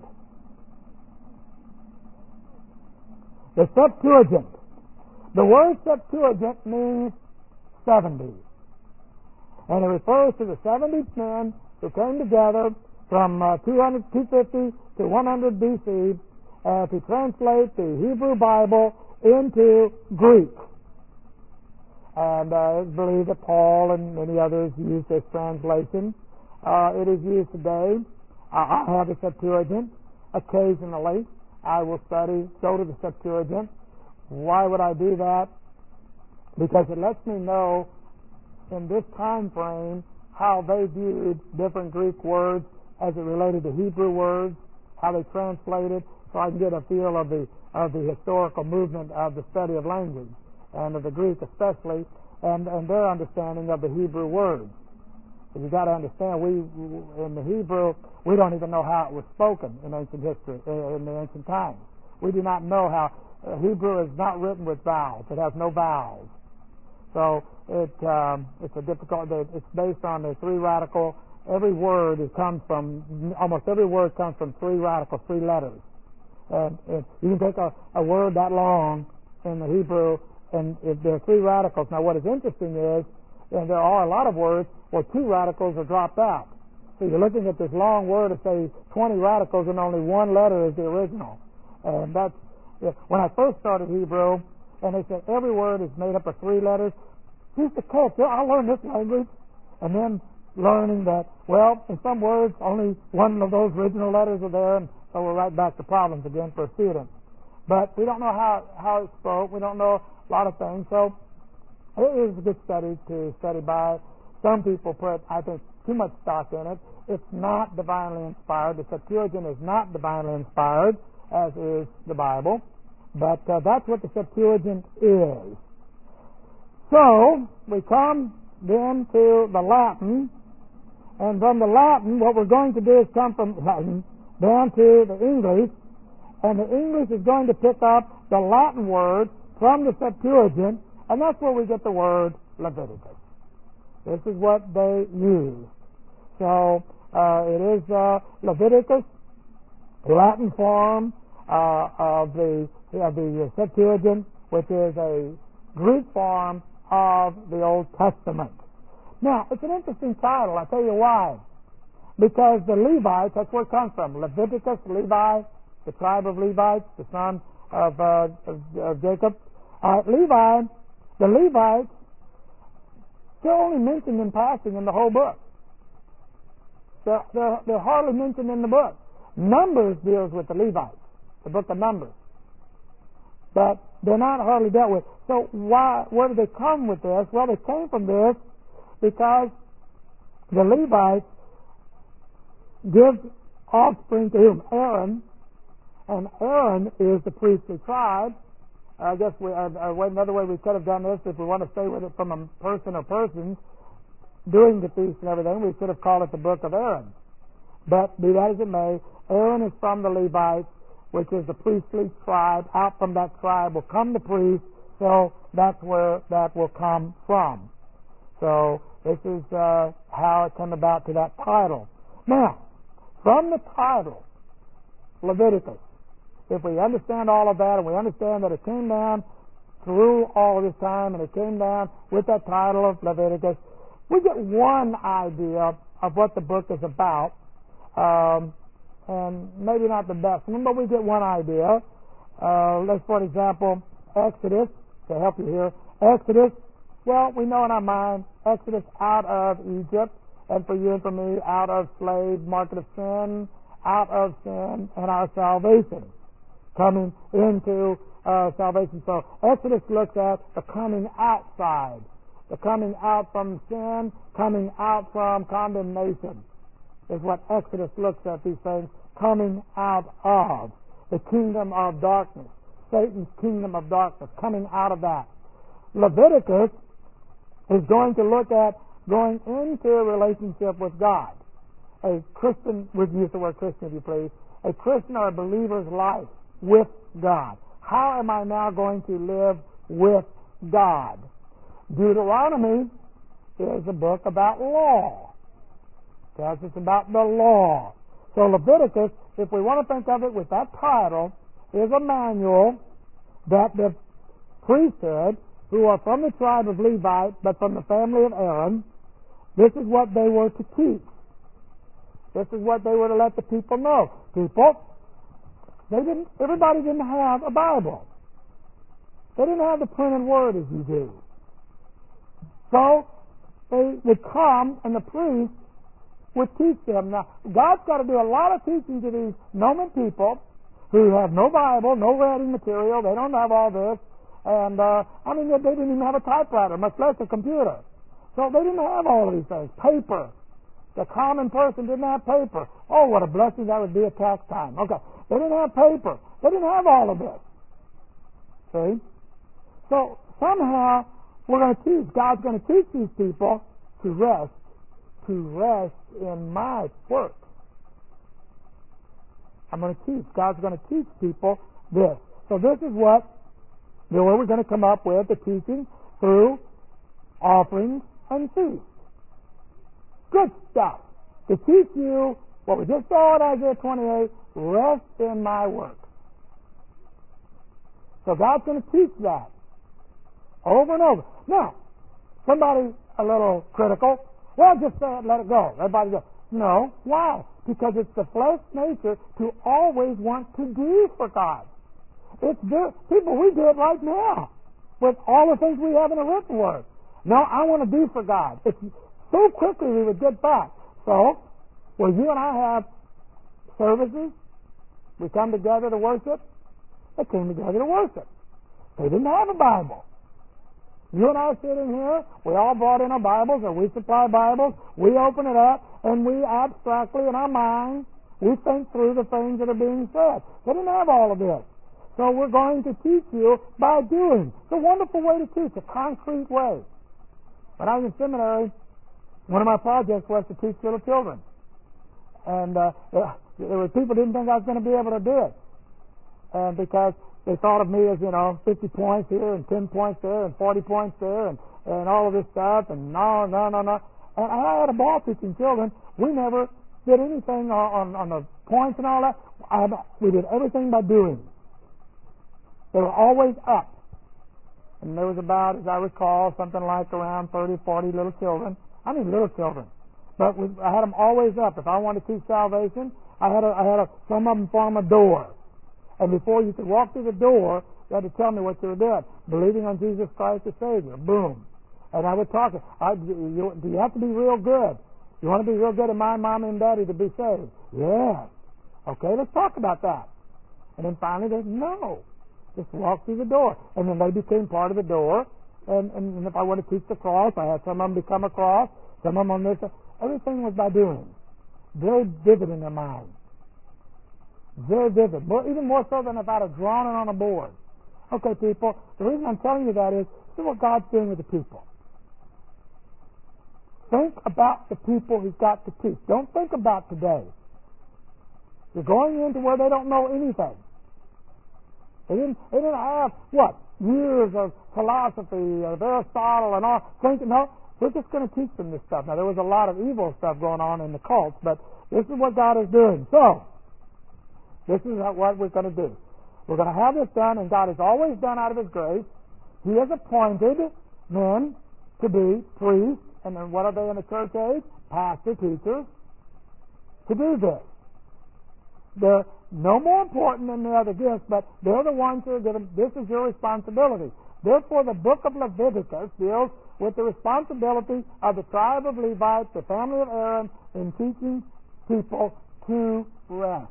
The Septuagint. The word Septuagint means seventy. And it refers to the seventy men who came together from uh, two hundred, two fifty to one hundred B C uh, to translate the Hebrew Bible into Greek. And uh, it's believed that Paul and many others use this translation. Uh, it is used today. I have the Septuagint. Occasionally, I will study, go to the Septuagint. Why would I do that? Because it lets me know in this time frame how they viewed different Greek words as it related to Hebrew words, how they translated, so I can get a feel of the of the historical movement of the study of language, and of the Greek especially, and, and their understanding of the Hebrew words. You got to understand, we in the Hebrew, we don't even know how it was spoken in ancient history, in the ancient times. We do not know how uh, Hebrew is not written with vowels; it has no vowels. So it um, it's a difficult. It's based on the three radical. Every word it comes from almost every word comes from three radical, three letters. And if you can take a, a word that long in the Hebrew, and if there are three radicals. Now, what is interesting is, and there are a lot of words where two radicals are dropped out. So you're looking at this long word of say twenty radicals, and only one letter is the original. And that's when I first started Hebrew, and they said every word is made up of three letters. Just to catch it, I learned this language, and then learning that, well, in some words, only one of those original letters are there, and so we're right back to problems again for a student. But we don't know how, how it's spoke. We don't know a lot of things. So It is a good study to study by. Some people put, I think, too much stock in it. It's not divinely inspired. The Septuagint is not divinely inspired, as is the Bible. But uh, that's what the Septuagint is. So, we come then to the Latin. And from the Latin, what we're going to do is come from Latin down to the English. And the English is going to pick up the Latin word from the Septuagint. And that's where we get the word Leviticus. This is what they use. So, uh, it is uh, Leviticus, Latin form uh, of the of the Septuagint, which is a Greek form of the Old Testament. Now, it's an interesting title. I'll tell you why. Because the Levites, that's where it comes from. Leviticus, Levi, the tribe of Levites, the son of, uh, of, of Jacob. Uh, Levi, the Levites, they're only mentioned in passing in the whole book. They're, they're, they're hardly mentioned in the book. Numbers deals with the Levites, the book of Numbers. But they're not hardly dealt with. So why? Where did they come with this? Well, they came from this because the Levites give offspring to whom? Aaron. And Aaron is the priestly tribe. I guess we, uh, uh, another way we could have done this, if we want to stay with it from a person or persons doing the feast and everything, we could have called it the book of Aaron. But be that as it may, Aaron is from the Levites, which is the priestly tribe. Out from that tribe will come the priest, so that's where that will come from. So this is uh, how it came about to that title. Now, from the title, Leviticus, if we understand all of that and we understand that it came down through all of this time and it came down with that title of Leviticus, we get one idea of what the book is about. Um, and maybe not the best one, but we get one idea. Uh, let's, for example, Exodus, to help you here. Exodus, well, we know in our mind, Exodus out of Egypt, and for you and for me, out of slave market of sin, out of sin and our salvation, coming into uh, salvation. So Exodus looks at the coming outside, the coming out from sin, coming out from condemnation, is what Exodus looks at, these things, coming out of the kingdom of darkness, Satan's kingdom of darkness, coming out of that. Leviticus is going to look at going into a relationship with God. A Christian, we'd use the word Christian if you please, a Christian or a believer's life with God. How am I now going to live with God? Deuteronomy is a book about law. Tells us about the law. So Leviticus, if we want to think of it with that title, is a manual that the priesthood, who are from the tribe of Levi, but from the family of Aaron, this is what they were to teach. This is what they were to let the people know. People, they didn't. Everybody didn't have a Bible. They didn't have the printed word as you do. So they would come, and the priest would teach them. Now, God's got to do a lot of teaching to these Noman people who have no Bible, no writing material. They don't have all this. And, uh, I mean, they didn't even have a typewriter, much less a computer. So they didn't have all of these things. Paper. The common person didn't have paper. Oh, what a blessing that would be at tax time. Okay. They didn't have paper. They didn't have all of this. See? So somehow we're going to teach, God's going to teach these people to rest, to rest in my work. I'm going to teach. God's going to teach people this. So this is what, the way we're going to come up with the teaching through offerings and feasts. Good stuff. To teach you what we just saw in Isaiah twenty-eight, rest in my work. So God's going to teach that over and over. Now, somebody a little critical, well, just say it, let it go. Everybody goes, no. Why? Because it's the flesh nature to always want to do for God. It's do, people, we do it right now with all the things we have in the written word. No, I want to do for God. It's so quickly we would get back. So, where you and I have services, we come together to worship. They came together to worship. They didn't have a Bible. You and I sit in here, we all brought in our Bibles, or we supply Bibles, we open it up, and we abstractly in our mind, we think through the things that are being said. They didn't have all of this. So we're going to teach you by doing. It's a wonderful way to teach, a concrete way. When I was in seminary, one of my projects was to teach little children. And uh, there were people who didn't think I was going to be able to do it. And because they thought of me as, you know, fifty points here and ten points there and forty points there and, and all of this stuff and no, no, no, no. And I had a ball teaching children. We never did anything on, on, on the points and all that. I, we did everything by doing. They were always up. And there was about, as I recall, something like around thirty, forty little children. I mean little children. But we, I had them always up. If I wanted to teach salvation, I had a, I had a, some of them form a door. And before you could walk through the door, you had to tell me what you were doing. Believing on Jesus Christ as Savior. Boom. And I would talk. I, you, do you have to be real good? You want to be real good at my mom and daddy to be saved? Yes. Okay, let's talk about that. And then finally they said, no. Just walk through the door. And then they became part of the door. And, and, and if I wanted to teach the cross, I had some of them become a cross. Some of them on this. Everything was by doing. Very vivid in their mind. Very vivid. More, even more so than if I'd have drawn it on a board. Okay, people, the reason I'm telling you that is, this is what God's doing with the people. Think about the people He's got to teach. Don't think about today. You're going into where they don't know anything. They didn't, they didn't have, what, years of philosophy, of Aristotle and all. Thinking, no, we're just going to teach them this stuff. Now, there was a lot of evil stuff going on in the cults, but this is what God is doing. So, this is what we're going to do. We're going to have this done, and God has always done out of His grace. He has appointed men to be priests, and then what are they in the church age? Pastor, teachers, to do this. They're no more important than the other gifts, but they're the ones who are given, this is your responsibility. Therefore, the book of Leviticus deals with the responsibility of the tribe of Levi, the family of Aaron, in teaching people to rest.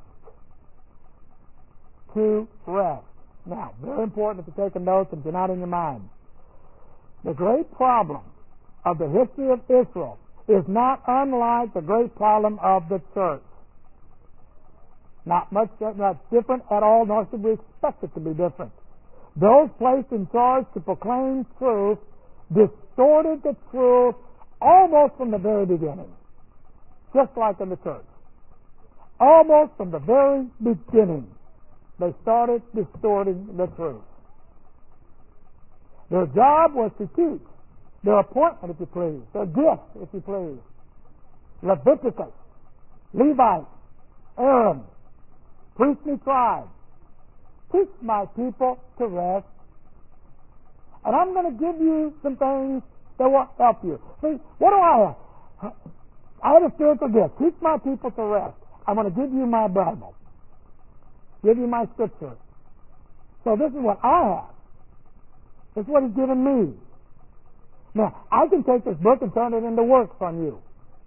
To rest. Now, very important if you're taking notes and if you're not in your mind. The great problem of the history of Israel is not unlike the great problem of the church. Not much, not different at all, nor should we expect it to be different. Those placed in charge to proclaim truth distorted the truth almost from the very beginning, just like in the church. Almost from the very beginning, they started distorting the truth. Their job was to teach. Their appointment, if you please. Their gift, if you please. Leviticus, Levite, Aaron, priestly tribe. Teach my people to rest. And I'm going to give you some things that will help you. See, what do I have? I have a spiritual gift. Teach my people to rest. I'm going to give you my Bible. Give you my scripture. So this is what I have. This is what He's given me. Now, I can take this book and turn it into works on you.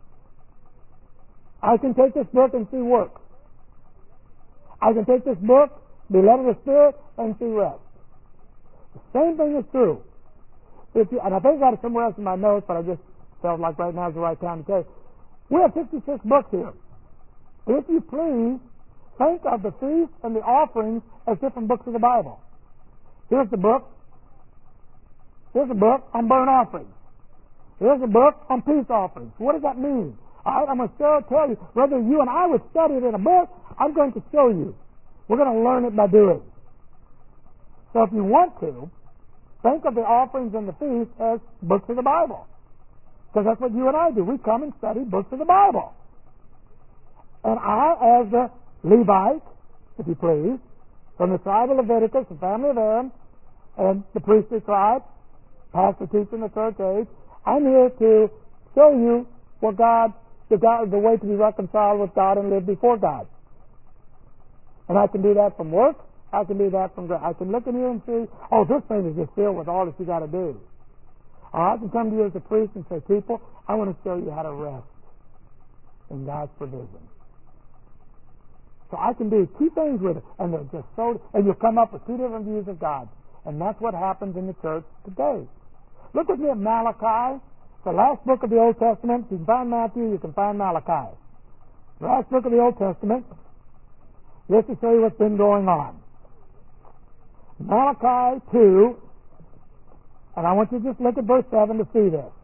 I can take this book and see works. I can take this book, be led of the Spirit, and see rest. The same thing is true. If you, and I think I got it somewhere else in my notes, but I just felt like right now is the right time to say, we have fifty-six books here. If you please, think of the feasts and the offerings as different books of the Bible. Here's the book. Here's a book on burnt offerings. Here's a book on peace offerings. What does that mean? All right, I'm going to show, tell you, whether you and I would study it in a book, I'm going to show you. We're going to learn it by doing. So if you want to, think of the offerings and the feasts as books of the Bible. Because that's what you and I do. We come and study books of the Bible. And I, as the Levite, if you please, from the tribe of Leviticus, the family of Aaron, and the priestly tribe, pastor teaching the church age, I'm here to show you what God, the God, the way to be reconciled with God and live before God. And I can do that from work. I can do that from, I can look in here and see, oh, this thing is just filled with all that you got to do. Or I can come to you as a priest and say, people, I want to show you how to rest in God's provision. So I can do two things with it, and they're just so, and you'll come up with two different views of God. And that's what happens in the church today. Look with me at Malachi. It's the last book of the Old Testament. If you can find Matthew, you can find Malachi. The last book of the Old Testament. Just to show you what's been going on. Malachi two, and I want you to just look at verse seven to see this.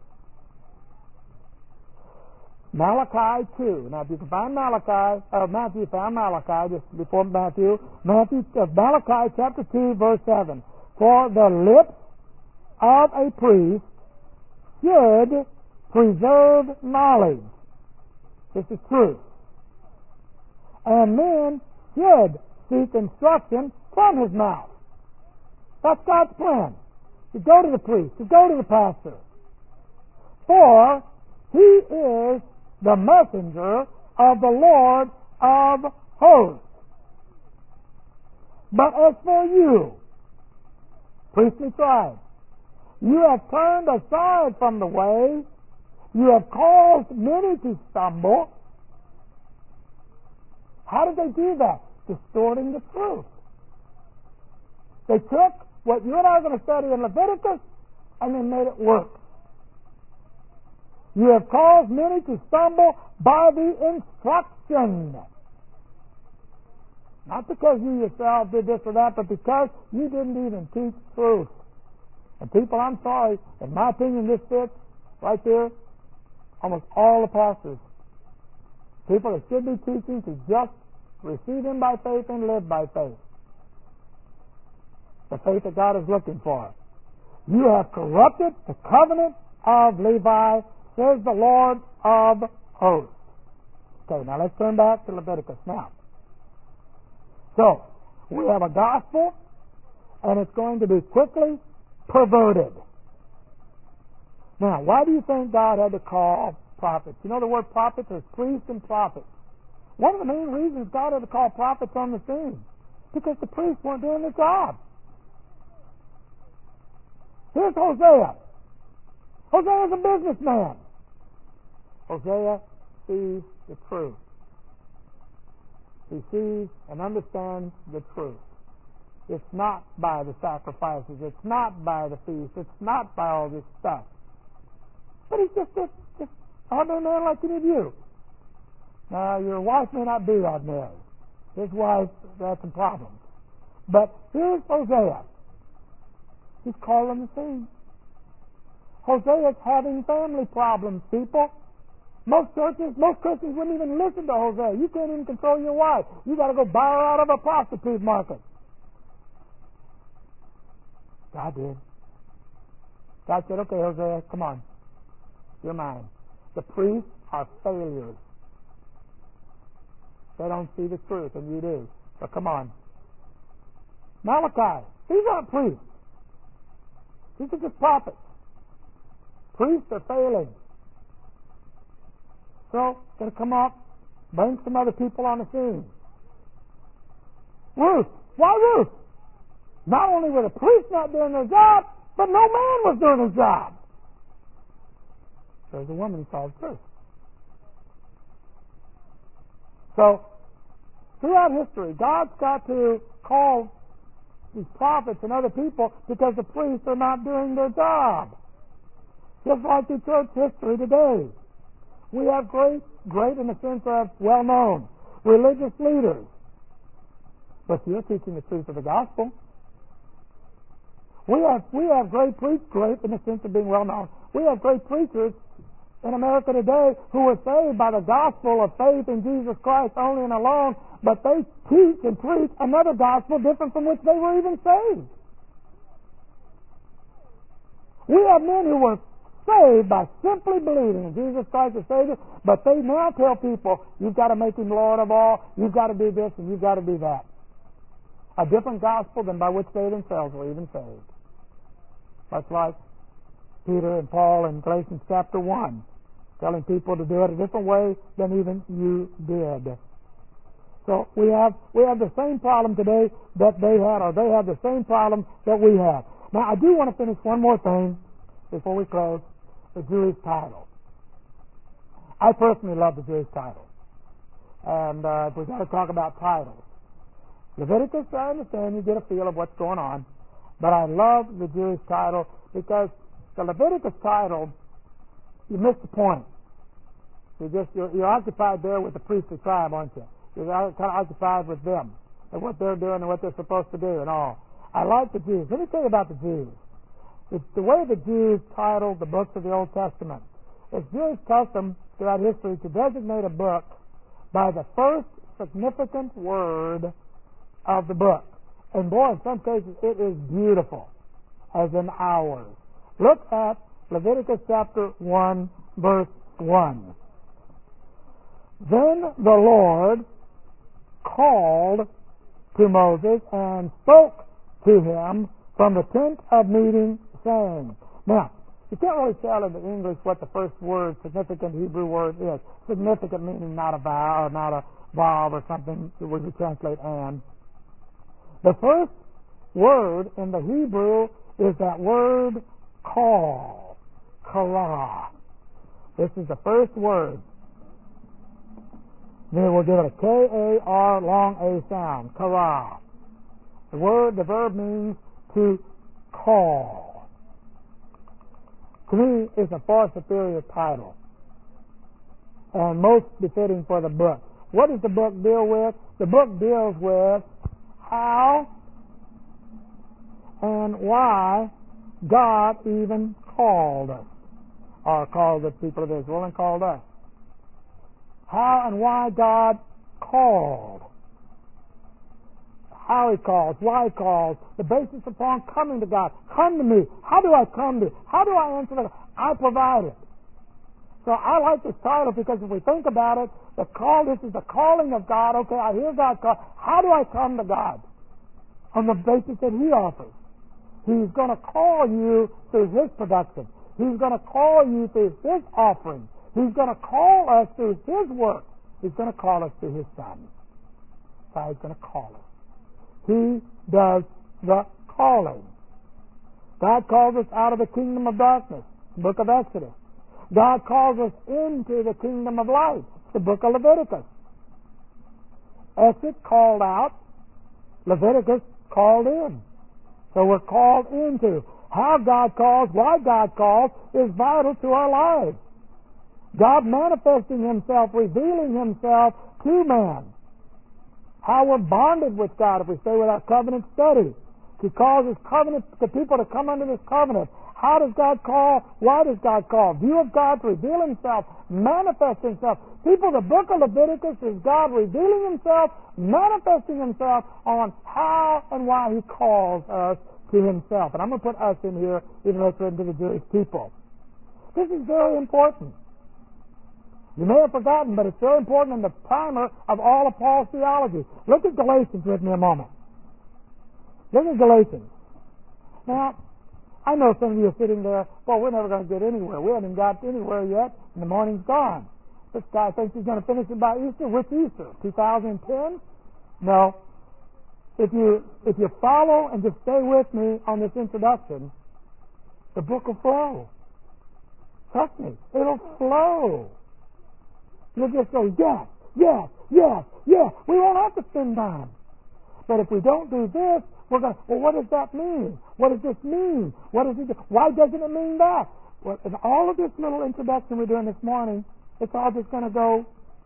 Malachi two. Now, if you can find Malachi, or Matthew found Malachi just before Matthew, Matthew, uh, Malachi chapter two, verse seven. For the lips of a priest should preserve knowledge. This is truth. And men should seek instruction from his mouth. That's God's plan. To go to the priest, to go to the pastor. For he is the messenger of the Lord of hosts. But as for you, priestly tribe, you have turned aside from the way, you have caused many to stumble. How did they do that? Distorting the truth. They took what you and I are going to study in Leviticus and they made it work. You have caused many to stumble by the instruction. Not because you yourself did this or that, but because you didn't even teach truth. And people, I'm sorry, in my opinion, this fits right there almost all the pastors. People that should be teaching to just receive Him by faith and live by faith. The faith that God is looking for. You have corrupted the covenant of Levi, says the Lord of hosts. Okay, now let's turn back to Leviticus now. So, we have a gospel, and it's going to be quickly perverted. Now, why do you think God had to call prophets? You know the word prophets is priests and prophets. One of the main reasons God had to call prophets on the scene, because the priests weren't doing their job. Here's Hosea. Hosea's a businessman. Hosea sees the truth. He sees and understands the truth. It's not by the sacrifices. It's not by the feasts. It's not by all this stuff. But he's just a just ordinary man like any of you. Now, your wife may not be ordinary. His wife had some problems. But here's Hosea. He's called on the scene. Hosea's having family problems, people. Most churches, most Christians wouldn't even listen to Hosea. You can't even control your wife. You got to go buy her out of a prostitute market. God did. God said, okay, Hosea, come on. You're mine. The priests are failures. They don't see the truth, and you do. But come on. Malachi, these aren't priests. These are just prophets. Priests are failing. So, going to come up, bring some other people on the scene. Ruth. Why Ruth? Not only were the priests not doing their job, but no man was doing his job. There's a woman called Ruth. So, throughout history, God's got to call these prophets and other people because the priests are not doing their job. Just like the church history today. We have great, great in the sense of well-known religious leaders. But you're teaching the truth of the gospel. We have, we have great preachers, great in the sense of being well-known. We have great preachers in America today who are saved by the gospel of faith in Jesus Christ only and alone, but they teach and preach another gospel different from which they were even saved. We have men who were saved by simply believing in Jesus Christ as Savior, but they now tell people, you've got to make Him Lord of all, you've got to do this, and you've got to do that. A different gospel than by which they themselves were even saved. Much like Peter and Paul in Galatians chapter one, telling people to do it a different way than even you did. So we have we have the same problem today that they had, or they have the same problem that we have. Now, I do want to finish one more thing before we close, the Jewish title. I personally love the Jewish title. And uh, we've got to talk about titles. Leviticus, I understand, you get a feel of what's going on. But I love the Jewish title because the Leviticus title, you missed the point. You're just you're, you're occupied there with the priestly tribe, aren't you? You're kind of occupied with them and what they're doing and what they're supposed to do and all. I like the Jews. Let me tell you about the Jews. It's the way the Jews titled the books of the Old Testament. It's Jewish custom throughout history to designate a book by the first significant word of the book. And boy, in some cases, it is beautiful, as in ours. Look at Leviticus chapter one, verse one. Then the Lord called to Moses and spoke to him from the tent of meeting, saying. Now, you can't really tell in the English what the first word, significant Hebrew word is. Significant meaning not a vowel or not a vowel or something that we translate and. The first word in the Hebrew is that word call, kara. This is the first word. Then we'll give it a K A R long A sound, kara. The word, the verb means to call. To me, it's a far superior title and most befitting for the book. What does the book deal with? The book deals with how and why God even called us, or called the people of Israel and called us. How and why God called. How He calls, why He calls, the basis upon coming to God. Come to me. How do I come to you? How do I answer that? I provide it. So I like this title because if we think about it, the call, this is the calling of God. Okay, I hear God call. How do I come to God? On the basis that He offers. He's going to call you through His production. He's going to call you through His offering. He's going to call us through His work. He's going to call us through His Son. So He's going to call us. He does the calling. God calls us out of the kingdom of darkness, the book of Exodus. God calls us into the kingdom of light, the book of Leviticus. Exodus called out, Leviticus called in. So we're called into. How God calls, why God calls, is vital to our lives. God manifesting Himself, revealing Himself to man. How we're bonded with God if we stay with our covenant study. He calls His covenant, the people to come under this covenant. How does God call? Why does God call? View of God to reveal Himself, manifest Himself. People, the book of Leviticus is God revealing Himself, manifesting Himself on how and why He calls us to Himself. And I'm going to put us in here, even though it's written to the Jewish people. This is very important. You may have forgotten, but it's very important in the primer of all of Paul's theology. Look at Galatians with me a moment. Look at Galatians. Now, I know some of you are sitting there, well, we're never going to get anywhere. We haven't got anywhere yet, and the morning's gone. This guy thinks he's going to finish it by Easter. Which Easter? two thousand ten? No. If you if you follow and just stay with me on this introduction, the book will flow. Trust me, it'll flow. You'll just go, yes, yes, yes, yes. We won't have to spend time. But if we don't do this, we're going, well, what does that mean? What does this mean? What does it do? Why doesn't it mean that? Well, in all of this little introduction we're doing this morning, it's all just going to go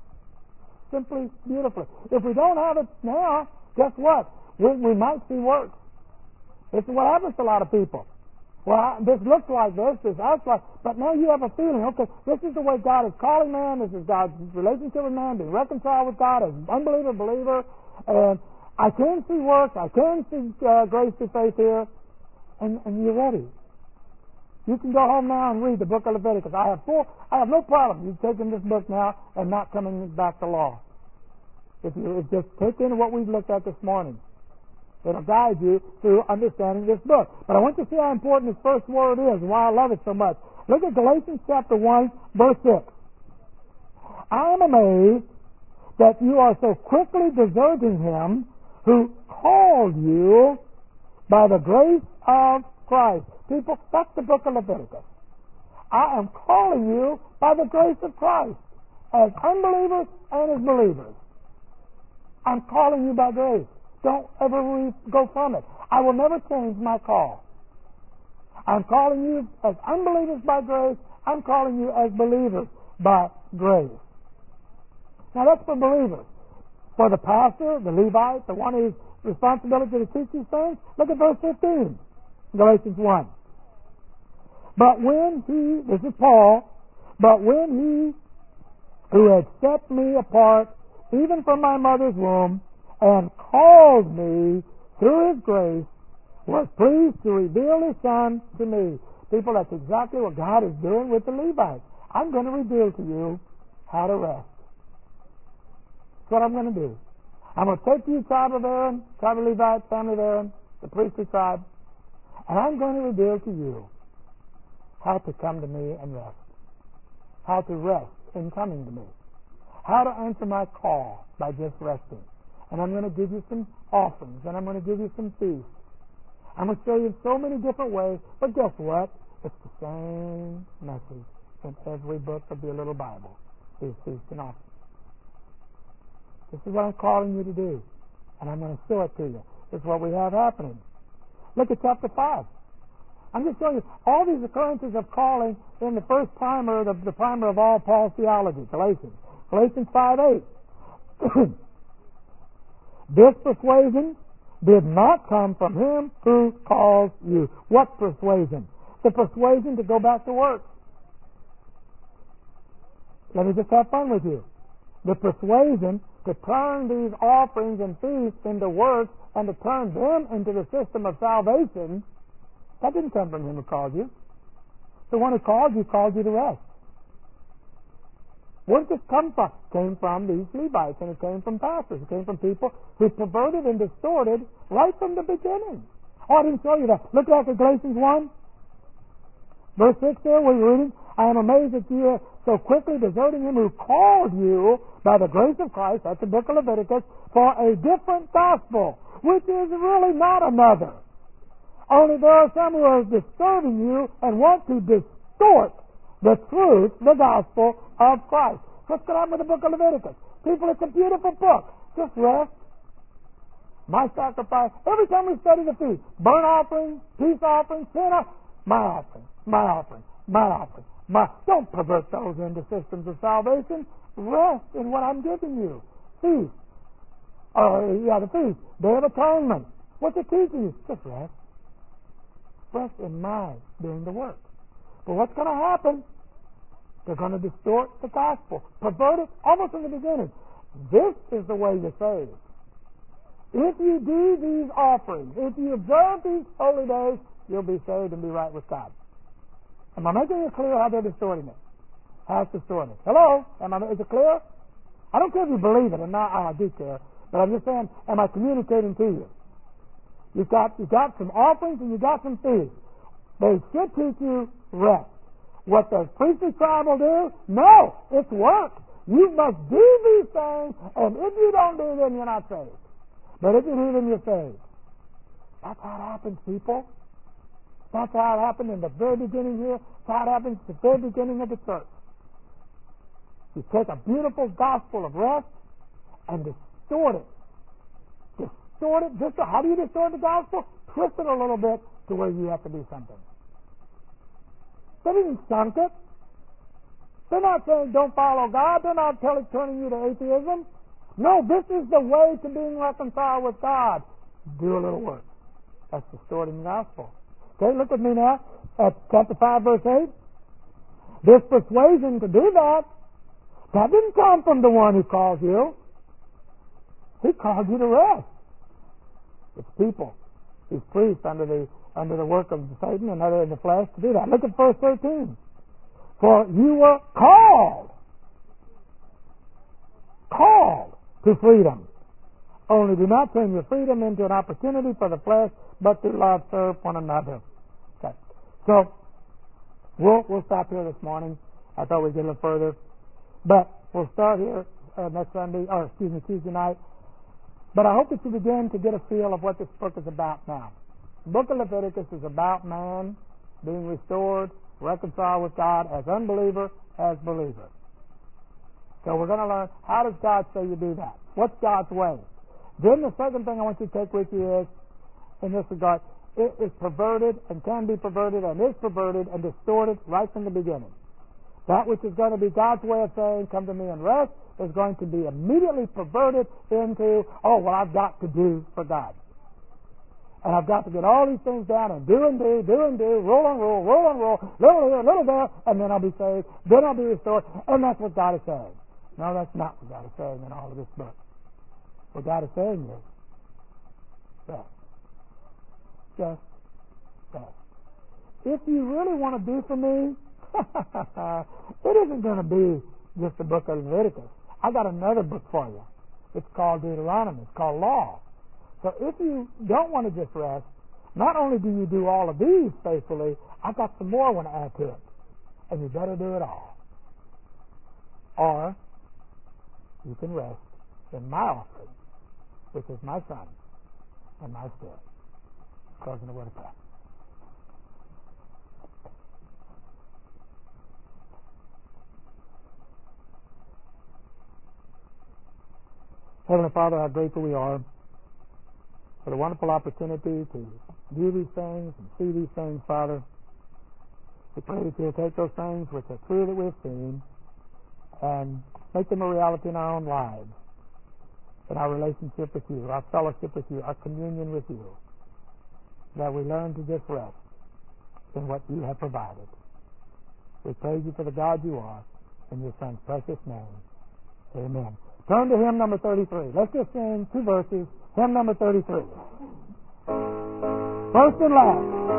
simply beautifully. If we don't have it now, guess what? We, we might see worse. This is what happens to a lot of people. Well, this looks like this, this acts like, but now you have a feeling, okay, this is the way God is calling man, this is God's relationship with man, being reconciled with God as unbeliever, believer, and I can see works, I can see uh, grace through faith here, and, and you're ready. You can go home now and read the book of Leviticus. I have full, I have no problem you taking this book now and not coming back to law. If you if just take in what we've looked at this morning. It'll guide you through understanding this book. But I want you to see how important this first word is and why I love it so much. Look at Galatians chapter one, verse six. I am amazed that you are so quickly deserting Him who called you by the grace of Christ. People, that's the book of Leviticus. I am calling you by the grace of Christ as unbelievers and as believers. I'm calling you by grace. Don't ever re- go from it. I will never change my call. I'm calling you as unbelievers by grace. I'm calling you as believers by grace. Now that's for believers. For the pastor, the Levite, the one whose responsibility to teach these things, look at verse fifteen, Galatians one. But when he, this is Paul, but when he who had set me apart even from my mother's womb and called me through his grace was pleased to reveal his Son to me. People, that's exactly what God is doing with the Levites. I'm going to reveal to you how to rest. That's what I'm going to do. I'm going to take you, tribe of Aaron, tribe of Levite, family of Aaron, the priestly tribe, and I'm going to reveal to you how to come to me and rest. How to rest in coming to me. How to answer my call by just resting. And I'm going to give you some offerings, and I'm going to give you some feasts. I'm going to show you in so many different ways, but guess what? It's the same message in every book of your little Bible. These feasts and offerings. This is what I'm calling you to do, and I'm going to show it to you. This is what we have happening. Look at chapter five. I'm just showing you all these occurrences of calling in the first primer, the, the primer of all Paul's theology, Galatians. Galatians five eight. This persuasion did not come from him who calls you. What persuasion? The persuasion to go back to work. Let me just have fun with you. The persuasion to turn these offerings and feasts into works and to turn them into the system of salvation, that didn't come from him who called you. The one who called you called you to rest. Where did this come from? It came from these Levites, and it came from pastors. It came from people who perverted and distorted right from the beginning. Oh, I didn't show you that. Look back at Galatians one. Verse six there, where you're reading, I am amazed that you are so quickly deserting him who called you by the grace of Christ, that's the book of Leviticus, for a different gospel, which is really not another. Only there are some who are disturbing you and want to distort the truth, the gospel of Christ. What's going on with the book of Leviticus? People, it's a beautiful book. Just rest. My sacrifice. Every time we study the feast, burnt offering, peace offering, sin offering, my offering, my offering, my offering, my. Don't pervert those into systems of salvation. Rest in what I'm giving you. Feast. Uh, yeah, the feast. Day of Atonement. What's it teaching you? Just rest. Rest in my doing the work. But what's going to happen? They're going to distort the gospel, pervert it almost in the beginning. This is the way you're saved. If you do these offerings, if you observe these holy days, you'll be saved and be right with God. Am I making it clear how they're distorting it? How it's distorting it? Hello? Am I, is it clear? I don't care if you believe it or not. Oh, I do care. But I'm just saying, am I communicating to you? You've got, you've got some offerings and you've got some feasts. They should teach you rest. What the priestly tribe will do? No, it's work. You must do these things, and if you don't do them, you're not saved. But if you do them, you're saved. That's how it happens, people. That's how it happened in the very beginning here. That's how it happens at the very beginning of the church. You take a beautiful gospel of rest and distort it. Distort it. Just how do you distort the gospel? Twist it a little bit to where you have to do something. They didn't sunk it. They're not saying don't follow God. They're not telling, turning you to atheism. No, this is the way to being reconciled with God. Do a little work. That's distorting the gospel. Okay, look with me now at chapter five, verse eight. This persuasion to do that, that didn't come from the one who called you. He called you to rest. It's people. These priests under the under the work of Satan and other in the flesh to do that. Look at verse thirteen. For you were called, called to freedom. Only do not turn your freedom into an opportunity for the flesh, but to love, serve one another. Okay. So, we'll, we'll stop here this morning. I thought we'd get a little further. But we'll start here uh, next Sunday, or excuse me, Tuesday night. But I hope that you begin to get a feel of what this book is about now. The book of Leviticus is about man being restored, reconciled with God as unbeliever, as believer. So we're going to learn, how does God say you do that? What's God's way? Then the second thing I want you to take with you is, in this regard, it is perverted and can be perverted and is perverted and distorted right from the beginning. That which is going to be God's way of saying, come to me and rest, is going to be immediately perverted into, oh, well, I've got to do for God. And I've got to get all these things down and do and do, do and do, roll and roll, roll and roll, little here, little there, and then I'll be saved, then I'll be restored. And that's what God is saying. No, that's not what God is saying in all of this book. What God is saying is, rest. Just rest. If you really want to do for me, it isn't going to be just the book of Leviticus. I got another book for you. It's called Deuteronomy. It's called Law. So if you don't want to just rest, not only do you do all of these faithfully, I've got some more I want to add to it. And you better do it all. Or you can rest in my offering, which is my Son and my Spirit. Closing the word of prayer. Heavenly Father, how grateful we are for the wonderful opportunity to do these things and see these things, Father. We pray that you'll take those things which are true that we've seen and make them a reality in our own lives, in our relationship with you, our fellowship with you, our communion with you, that we learn to just rest in what you have provided. We praise you for the God you are. In your Son's precious name, amen. Turn to hymn number thirty-three. Let's just sing two verses. Hymn number thirty-three. First and last.